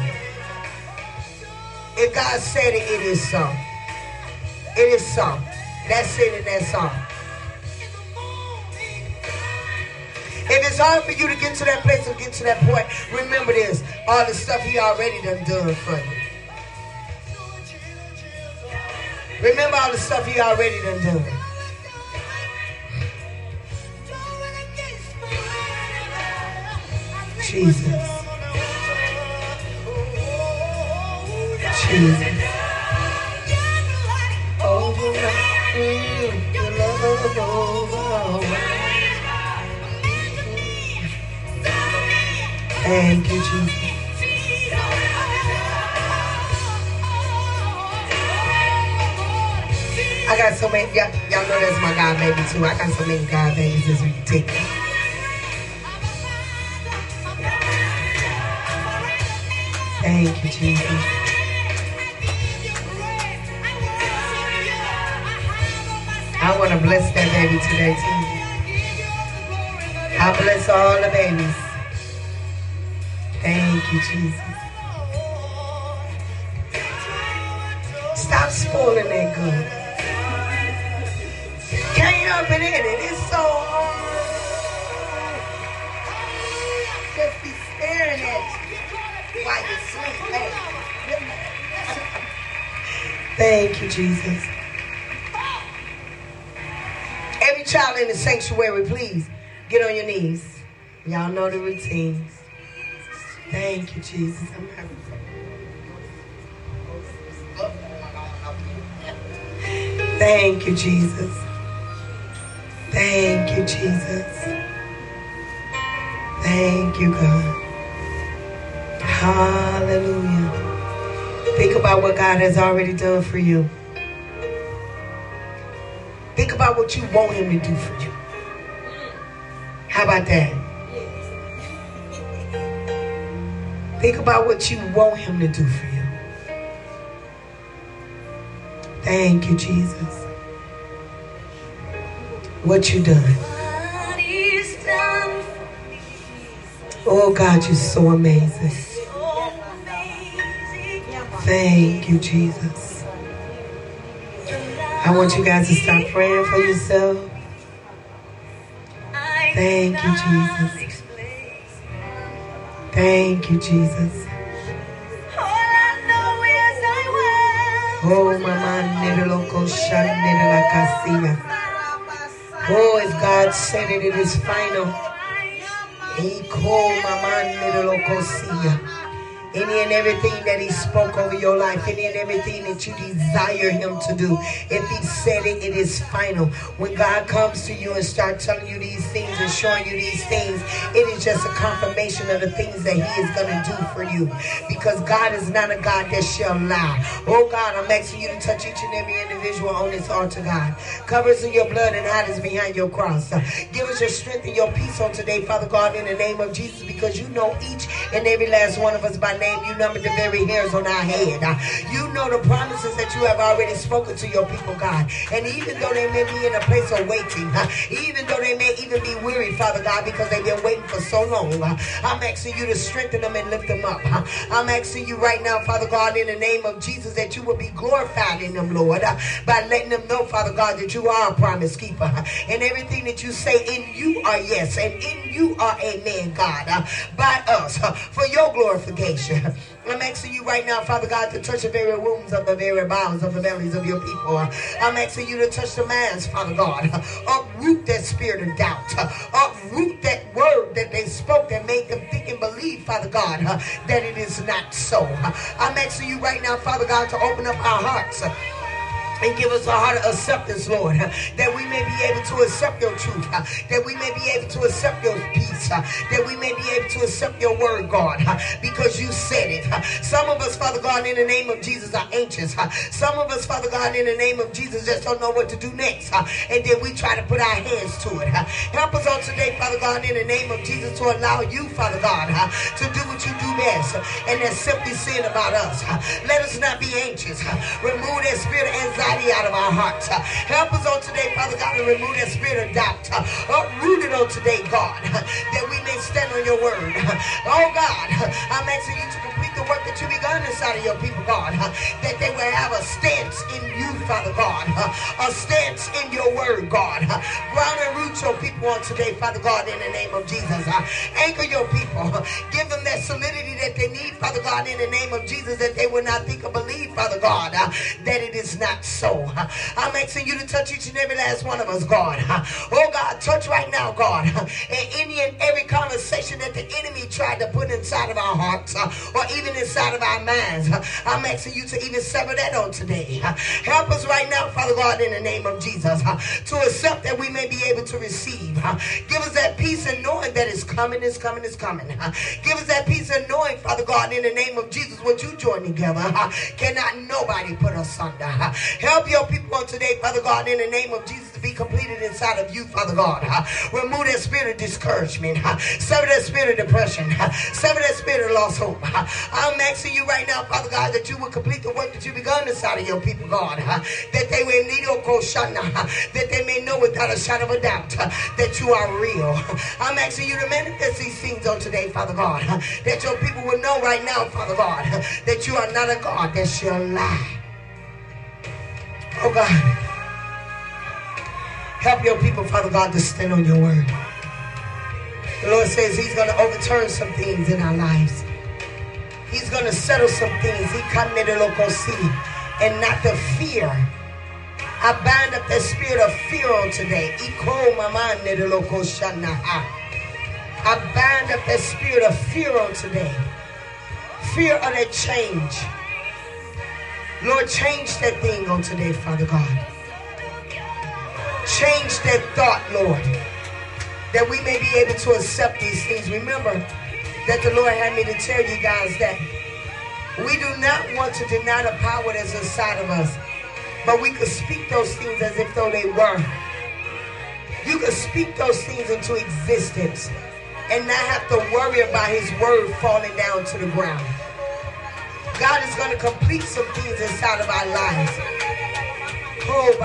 If God said it, it is so. It is so. That's it in that song. If it's hard for you to get to that place or get to that point, remember this. All the stuff he already done for you. Remember all the stuff he already done. Jesus. Jesus. Thank you, Jesus. I got so many, y'all know that's my God baby too. I got so many God babies, it's ridiculous. Thank you, Jesus. I want to bless that baby today too. I bless all the babies. Thank you, Jesus. Stop spoiling that good. Can't help it in it. It's so hard. Just be staring at you while you sleep. Thank you, Jesus. Every child in the sanctuary, please get on your knees. Y'all know the routines. Thank you, Jesus. I'm having fun. Thank you, Jesus. Thank you, Jesus. Thank you, God. Hallelujah. Think about what God has already done for you. Think about what you want him to do for you. How about that? Think about what you want him to do for you. Thank you, Jesus. What you done? Oh God, you're so amazing. Thank you, Jesus. I want you guys to start praying for yourself. Thank you, Jesus. Thank you, Jesus. Oh, Mama, oh, if God said it, it is final. He called Mama. Any and everything that he spoke over your life, any and everything that you desire him to do, if he said it, it is final. When God comes to you and starts telling you these things and showing you these things, it is just a confirmation of the things that he is going to do for you. Because God is not a God that shall lie. Oh God, I'm asking you to touch each and every individual on this altar, God. Cover us in your blood and hide us behind your cross. Give us your strength and your peace on today, Father God, in the name of Jesus, because you know each and every last one of us by name. You number the very hairs on our head. You know the promises that you have already spoken to your people, God. And even though they may be in a place of waiting, even though they may even be weary, Father God, because they've been waiting for so long, I'm asking you to strengthen them and lift them up. I'm asking you right now, Father God, in the name of Jesus, that you will be glorified in them, Lord, by letting them know, Father God, that you are a promise keeper. And everything that you say, in you are yes, and in you are amen, God, by us, for your glorification. I'm asking you right now, Father God, to touch the very wombs of the very bowels of the bellies of your people. I'm asking you to touch the minds, Father God. Uproot that spirit of doubt. Uproot that word that they spoke that made them think and believe, Father God, that it is not so. I'm asking you right now, Father God, to open up our hearts and give us a heart of acceptance, Lord, that we may be able to accept your truth, that we may be able to accept your peace, that we may be able to accept your word, God, because you said it. Some of us, Father God, in the name of Jesus, are anxious. Some of us, Father God, in the name of Jesus, just don't know what to do next, and then we try to put our hands to it. Help us on today, Father God, in the name of Jesus, to allow you, Father God, to do what you do best, and that's simply sin about us. Let us not be anxious. Remove that spirit of anxiety out of our hearts. Help us on today, Father God, to remove that spirit of doubt. Uproot it on today, God, that we may stand on your word. Oh God, I'm asking you to complete the work that you begun inside of your people, God, that they will have a stance in you, Father God, a stance in your word, God. Ground and root your people on today, Father God, in the name of Jesus. Anchor your people. Give them that solidity that they need, Father God, in the name of Jesus, that they will not think or believe, Father God, that it is not so. I'm asking you to touch each and every last one of us, God. Oh God, touch right now, God, in any and every conversation that the enemy tried to put inside of our hearts, or even inside of our minds. I'm asking you to even sever that on today. Help us right now, Father God, in the name of Jesus, to accept that we may be able to receive. Give us that peace and knowing that it's coming, it's coming, it's coming. Give us that peace and knowing, Father God, in the name of Jesus, what you join together, cannot nobody put us under. Help your people on today, Father God, in the name of Jesus, to be completed inside of you, Father God. Remove that spirit of discouragement. Sever that spirit of depression. Sever that spirit of lost hope. I'm asking you right now, Father God, that you will complete the work that you begun inside of your people, God. That they will need your koshana, that they may know without a shadow of a doubt that you are real. I'm asking you to manifest these things on today, Father God, that your people will know right now, Father God, that you are not a God that shall lie. Oh God, help your people, Father God, to stand on your word. The Lord says he's going to overturn some things in our lives. He's going to settle some things. He come to the local city and not the fear. I bind up that spirit of fear on today. I bind up that spirit of fear on today. Fear of that change. Lord, change that thing on today, Father God. Change that thought, Lord, that we may be able to accept these things. Remember that the Lord had me to tell you guys that we do not want to deny the power that's inside of us, but we could speak those things as if though they were. You could speak those things into existence and not have to worry about his word falling down to the ground. God is going to complete some things inside of our lives. Oh,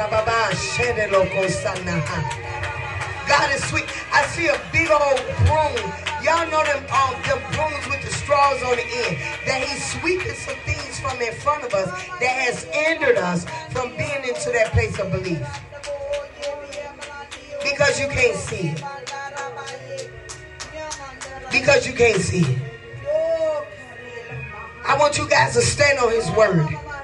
God is sweet. I see a big old broom Y'all know them brooms with the straws on the end. That he's sweeping some things from in front of us that has hindered us from being into that place of belief. Because you can't see it. Because you can't see it. I want you guys to stand on his word.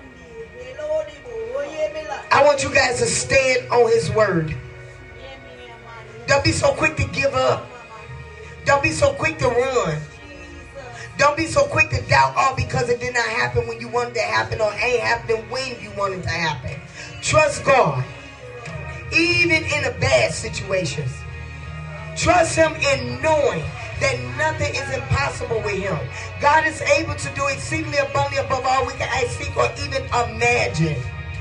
I want you guys to stand on his word. Don't be so quick to give up. Don't be so quick to run. Don't be so quick to doubt all because it did not happen when you wanted it to happen or ain't happening when you wanted it to happen. Trust God. Even in the bad situations. Trust him in knowing that nothing is impossible with him. God is able to do exceedingly abundantly above all we can ask, seek, or even imagine.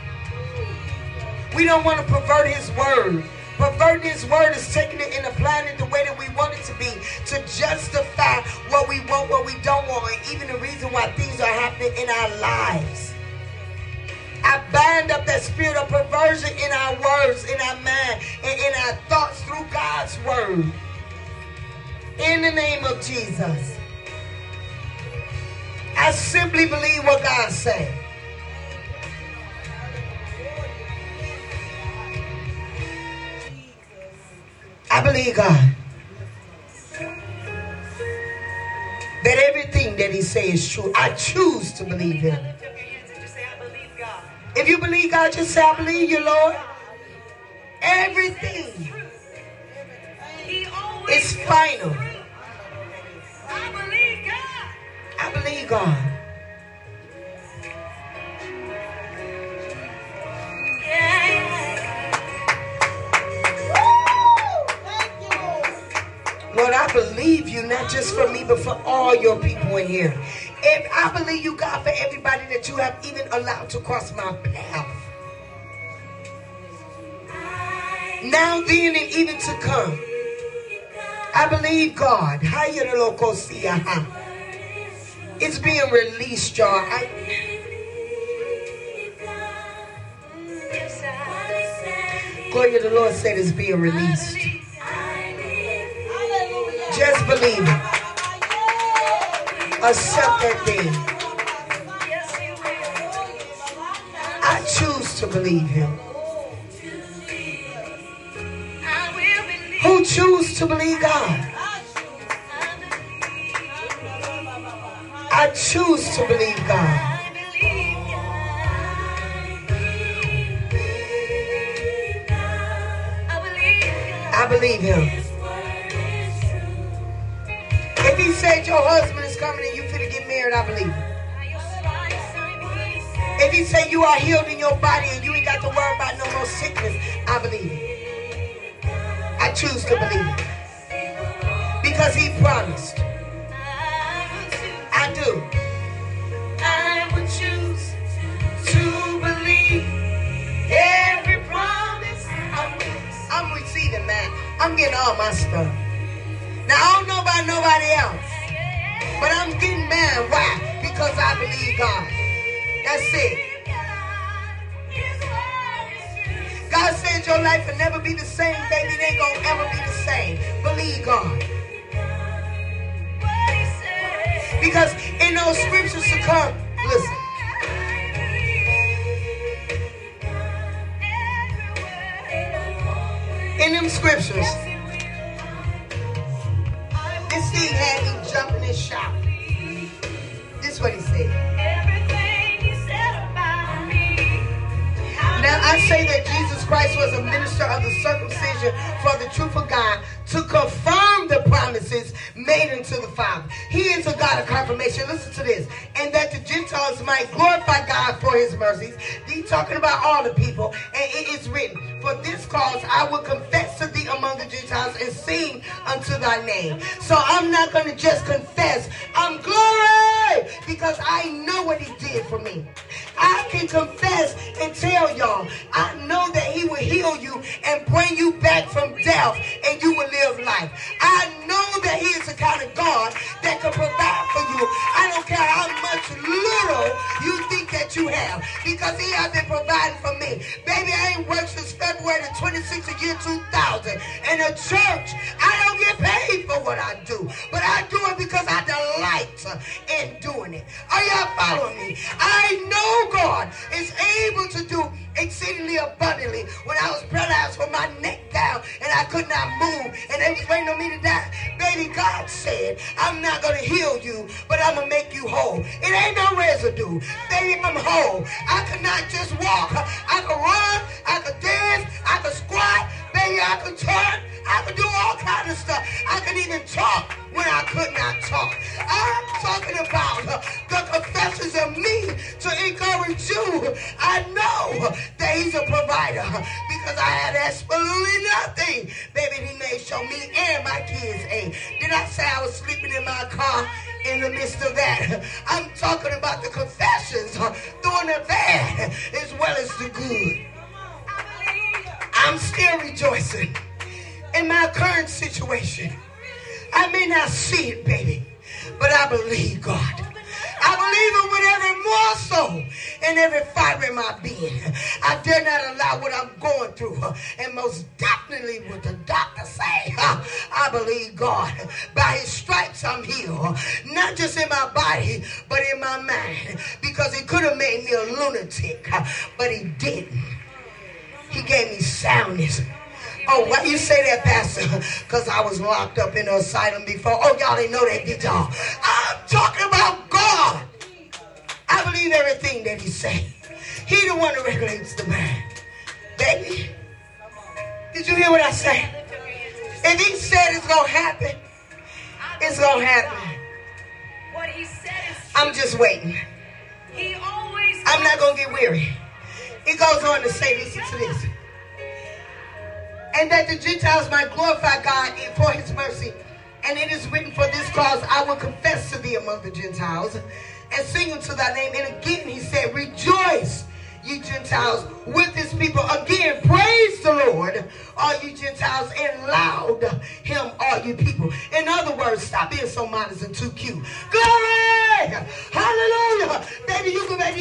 We don't want to pervert his word. Perverting his word is taking it and applying it the way that we want it to be, to justify what we want, what we don't want, and even the reason why things are happening in our lives. I bind up that spirit of perversion in our words, in our mind, and in our thoughts through God's word. In the name of Jesus. I simply believe what God said. I believe God. That everything that he says is true. I choose to believe him. If you believe God, just say, I believe you, Lord. Everything is final. I believe God. I believe God. Lord, I believe you, not just for me, but for all your people in here. And I believe you, God, for everybody that you have even allowed to cross my path. Now, then, and even to come. I believe, God. It's being released, y'all. Glory to the Lord said it's being released. Just believe it. Accept that thing. I choose to believe him. Who choose to believe God? I choose to believe God. I believe him. If he said your husband is coming and you finna get married, I believe it. If he said you are healed in your body and you ain't got to worry about no more sickness, I believe it. I choose to believe it. Because he promised. I do. I would choose to believe every promise. I'm receiving, man. I'm getting all my stuff. Now, I don't know about nobody else, but I'm getting mad. Why? Because I believe God. That's it. God said your life will never be the same, baby. It ain't going to ever be the same. Believe God. Because in those scriptures to come, listen. In them scriptures, this thing had me jumping and shouting. This is what he said. Now I say that Jesus Christ was a minister of the circumcision for the truth of God to confirm the promises made unto the Father. He is a God of confirmation. Listen to this. And that the Gentiles might glorify God for his mercies. He's talking about all the people. And it is written, for this cause I will confess to thee among the Gentiles and sing unto thy name. So I'm not going to just confess. I'm glory because I know what he did for me. I can confess and tell y'all, I know that he will heal you and bring you back from death and you will live life. I know that he is the kind of God that can provide for you. I don't care how much little you think that you have. have because he has been providing for me. Baby, I ain't worked since February the 26th of year 2000. In a church, I don't get paid for what I do, but I do it because I delight in doing it. Are y'all following me? I know God is able to do exceedingly abundantly. When I was paralyzed from my neck down and I could not move and they was waiting on me to die, baby, God said, I'm not going to heal you, but I'm going to make you whole. It ain't no residue. Baby, I'm whole. I could not just walk. I could run. I could dance. I could squat. Baby, I could turn. I could do all kinds of stuff. I could even talk when I could not talk. I'm talking about the confessions of me to encourage you. I know that he's a provider because I had absolutely nothing. Baby, he made sure me and my kids ate. Did I say I was sleeping in my car in the midst of that? I'm talking about the confessions doing the bad as well as the good. I'm still rejoicing in my current situation. I may not see it, baby, but I believe God. I believe him with every morsel and every fiber in my being. I dare not allow what I'm going through, and most definitely what the doctor say. I believe God. By his stripes I'm healed, not just in my body, but in my mind, because he could have made me a lunatic, but he didn't. He gave me soundness. Oh, why you say that, Pastor? Because I was locked up in an asylum before. Oh, y'all didn't know that, did y'all? I'm talking about God. I believe everything that he said. He the one that regulates the mind. Baby, did you hear what I said? If he said it's going to happen, it's going to happen. What he said is true. I'm just waiting. He always I'm not going to get weary. He goes on to say, listen to this. And that the Gentiles might glorify God for his mercy. And it is written, for this cause I will confess to thee among the Gentiles and sing unto thy name. And again he said, rejoice, ye Gentiles, with his people. Again, praise the Lord, all you Gentiles, and laud him, all you people. In other words, stop being so modest and too cute. Glory! Hallelujah! Baby, you better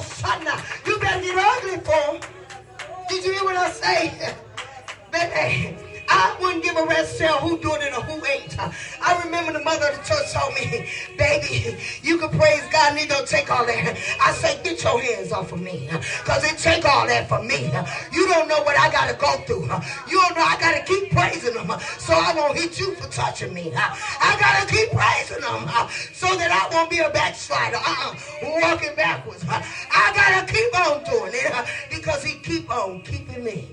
get ugly for him. Did you hear what I say? Baby, I wouldn't give a rest cell who doing it or who ain't. I remember the mother of the church told me, baby, you can praise God and he don't take all that. I say, get your hands off of me, because it take all that for me. You don't know what I got to go through. You don't know I got to keep praising him so I won't hit you for touching me. I got to keep praising him so that I won't be a backslider, walking backwards. I got to keep on doing it because he keep on keeping me.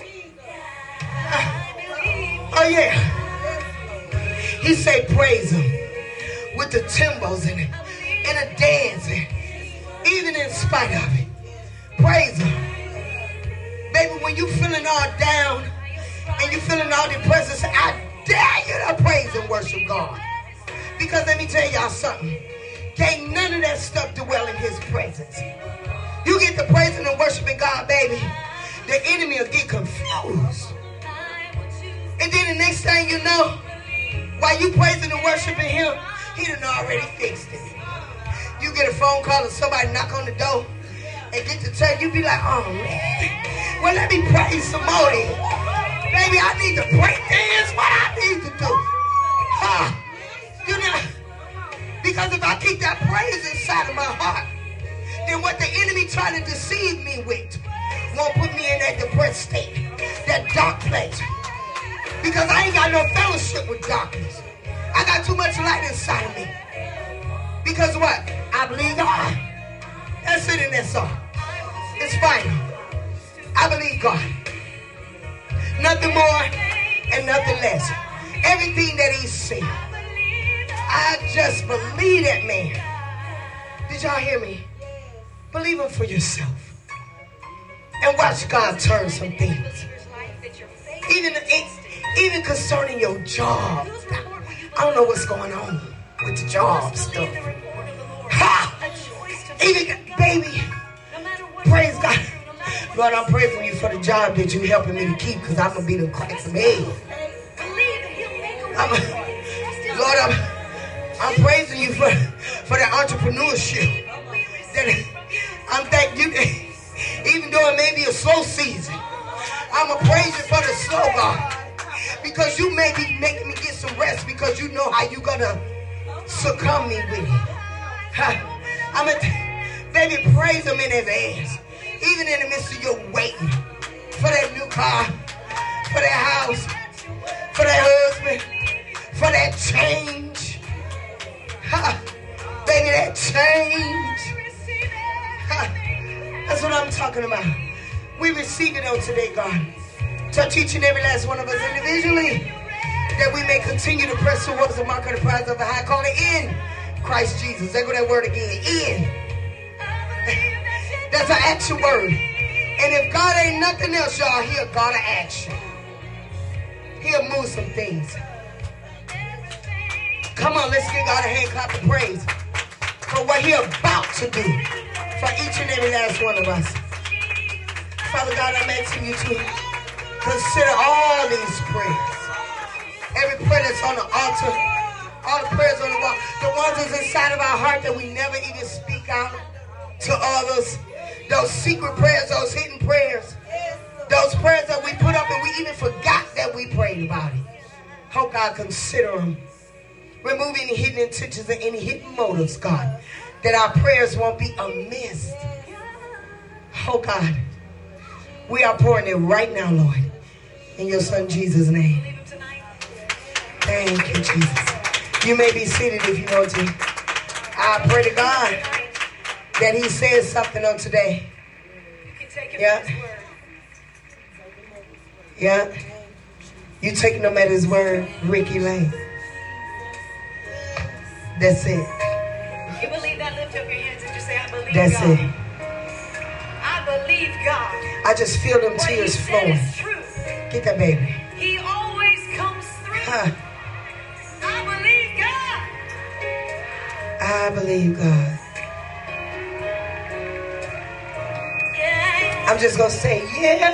Oh yeah. He say praise him with the timbals and a dancing, even in spite of it. Praise him. Baby, when you feeling all down and you feeling all depressed, I dare you to praise and worship God. Because let me tell y'all something. Can't none of that stuff dwell in his presence. You get to praising and worshiping God, baby, the enemy will get confused. And then the next thing you know, while you praising and worshiping him, he done already fixed it. You get a phone call and somebody knock on the door and get to tell you, be like, oh man, well let me praise some more then. Baby, I need to break dance what I need to do. You know, because if I keep that praise inside of my heart, then what the enemy trying to deceive me with won't put me in that depressed state, that dark place. Because I ain't got no fellowship with darkness. I got too much light inside of me. Because what? I believe God. That's it in that song. It's final. I believe God. Nothing more and nothing less. Everything that he said. I just believe that man. Did y'all hear me? Believe him for yourself. And watch God turn some things. Even concerning your job. I don't know what's going on with the job stuff. Even, baby, praise God. Lord, I'm praying for you for the job that you're helping me to keep, because I'm going to be the crack some head. Lord, I'm praising you for the entrepreneurship I'm thanking you, even though it may be a slow season. I'm going to praise you for the slow, God. Because you may be making me get some rest because you know how you going to succumb me with it. I'm going to, baby, praise him in advance. Even in the midst of your waiting for that new car, for that house, for that husband, for that change. Baby, that change. That's what I'm talking about. We receive it on today, God. Touch each and every last one of us individually, that we may continue to press towards the mark of the prize of the high calling in Christ Jesus. Echo that word again. In. That's an action word. And if God ain't nothing else, y'all, he'll God of action. He'll move some things. Come on, let's give God a hand clap of praise for what he's about to do for each and every last one of us. Father God, I'm asking you to consider all these prayers. Every prayer that's on the altar, all the prayers on the wall, the ones that's inside of our heart that we never even speak out to others. Those secret prayers, those hidden prayers, those prayers that we put up and we even forgot that we prayed about it. Oh God, consider them. Remove any hidden intentions and any hidden motives, God, that our prayers won't be amiss. Oh God, we are pouring it right now, Lord, in your son Jesus' name. Thank you, Jesus. You may be seated if you want to. I pray to God that he says something on today. Yeah. Yeah. You taking him at his word, Ricky Lane. That's it. You believe that? Lift up your hands and just say, I believe That's God. it. I believe God. I just feel them What tears he said flowing. is truth. Get that baby. He always comes through. Huh. I believe God. I believe God. Yeah. I'm just going to say, yeah.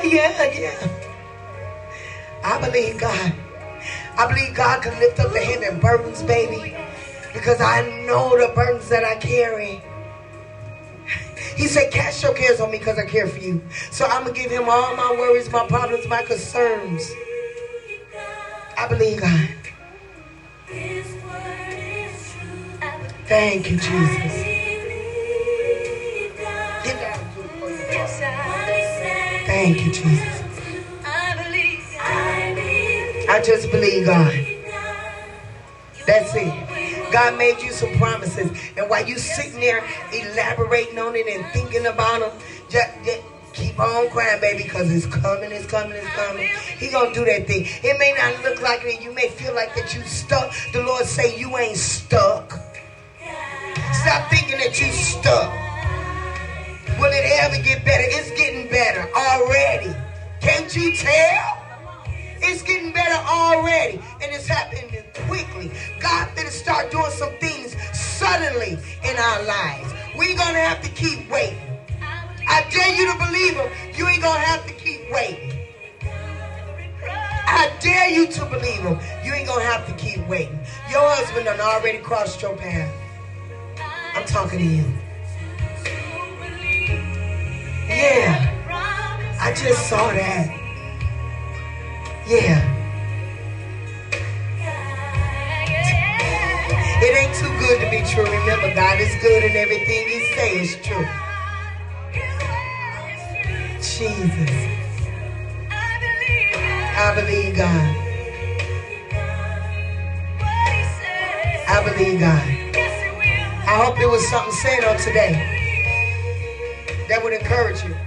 I believe God. I believe God can lift up the heavy burdens, baby. Because I know the burdens that I carry. He said, cast your cares on me because I care for you. So I'm going to give him all my worries, my problems, my concerns. I believe God. Thank you, Jesus. Get down. Thank you, Jesus. I just believe God. That's it. God made you some promises. And while you sitting there elaborating on it and thinking about them, just keep on crying, baby, because it's coming. He gonna do that thing. It may not look like it. You may feel like that you stuck. The Lord say you ain't stuck. Stop thinking that you stuck. Will it ever get better? It's getting better already. Can't you tell? It's getting better already. And it's happening quickly. God finna start doing some things suddenly in our lives. We ain't gonna have to keep waiting. I dare you to believe him. You ain't gonna have to keep waiting. I dare you to believe him. You ain't gonna have to keep waiting. Your husband done already crossed your path. I'm talking to you. Yeah. I just saw that. Yeah. It ain't too good to be true. Remember, God is good and everything he says is true. Jesus. I believe God. I believe God. I hope there was something said on today that would encourage you.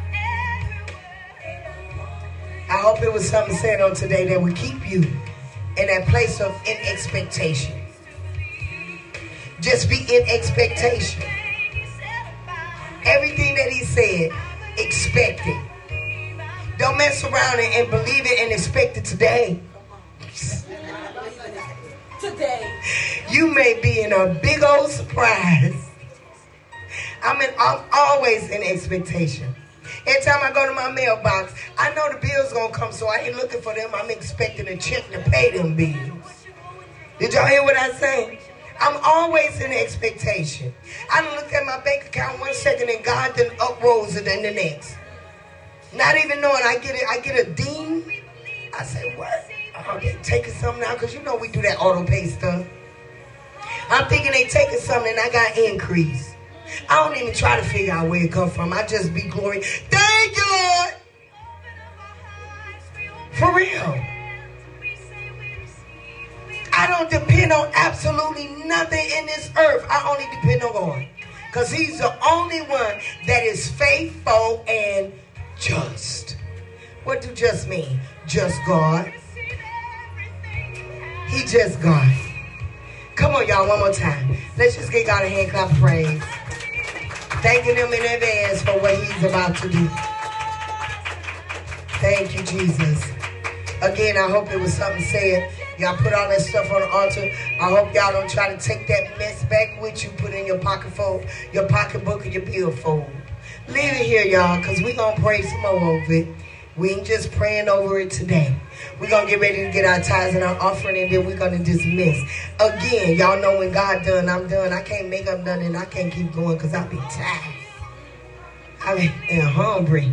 I hope it was something said on today that would keep you in that place of in expectation. Just be in expectation. Everything that he said, expect it. Don't mess around and believe it and expect it today. Today. You may be in a big old surprise. I'm always in expectation. Every time I go to my mailbox, I know the bills gonna come, so I ain't looking for them. I'm expecting a check to pay them bills. Did y'all hear what I say? I'm always in expectation. I done looked at my bank account 1 second and God then uprose it in the next. Not even knowing I get a ding. I say, what? Okay, taking something out, because you know we do that auto pay stuff. I'm thinking they taking something and I got increase. I don't even try to figure out where it come from. I just be glory. Thank you, Lord. For real. I don't depend on absolutely nothing in this earth. I only depend on God. Because he's the only one that is faithful and just. What do just mean? Just God. He just God. Come on, y'all, one more time. Let's just give God a hand clap of praise. Thanking him in advance for what he's about to do. Thank you, Jesus. Again, I hope it was something said. Y'all put all that stuff on the altar. I hope y'all don't try to take that mess back with you. Put it in your pocketbook or your billfold. Leave it here, y'all, because we're going to pray some more over it. We ain't just praying over it today. We're going to get ready to get our tithes and our offering, and then we're going to dismiss. Again, y'all know when God done, I'm done. I can't make up nothing. I can't keep going because I'll be tired. I be hungry.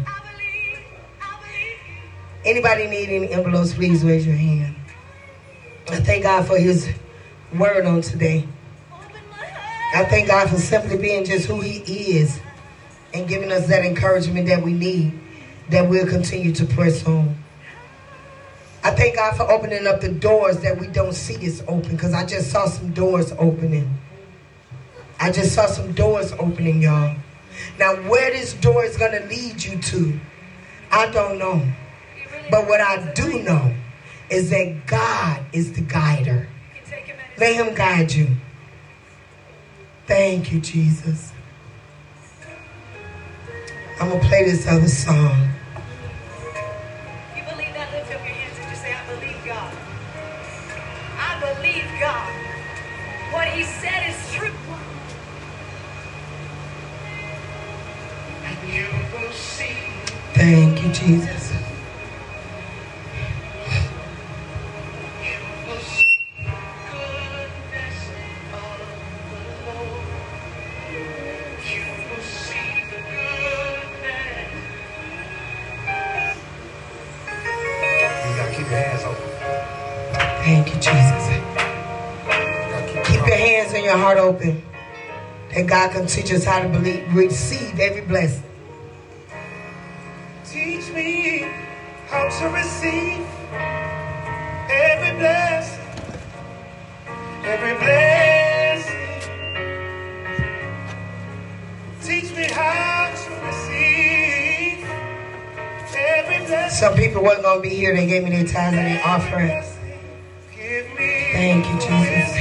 Anybody need any envelopes, please raise your hand. I thank God for his word on today. I thank God for simply being just who he is and giving us that encouragement that we need, that we'll continue to press on. I thank God for opening up the doors that we don't see is open, because I just saw some doors opening. I just saw some doors opening, y'all. Now, where this door is going to lead you to, I don't know. But what I do know is that God is the guider. Let him guide you. Thank you, Jesus. I'm going to play this other song. You believe that? Lift up your hands and just say, I believe God. I believe God. What he said is true. And you will see. Thank you, Jesus. Thank you, Jesus. Keep your hands and your heart open. That God can teach us how to believe, receive every blessing. Teach me how to receive every blessing. Every blessing. Teach me how to receive every blessing. Some people wasn't going to be here. They gave me their tithes and their offering. Thank you, Jesus.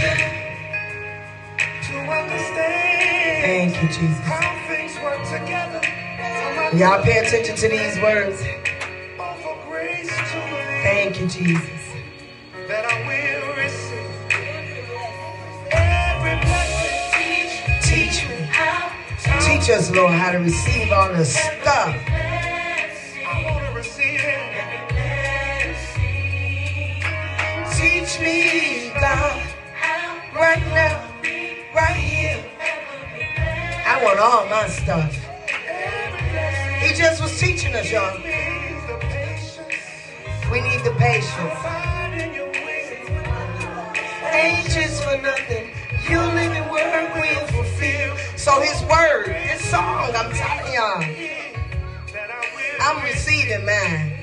To understand. Thank you, Jesus. How things work together. Y'all pay attention to these words. Oh, for grace to believe. Thank you, Jesus. That I will receive every blessing. Teach me how. Teach us, Lord, how to receive all the stuff. I want to receive it. Teach me, God, right now, right here. I want all my stuff. He just was teaching us, y'all. We need the patience. Anxious for nothing. Your living word will fulfill. So his word, his song, I'm telling y'all, I'm receiving mine.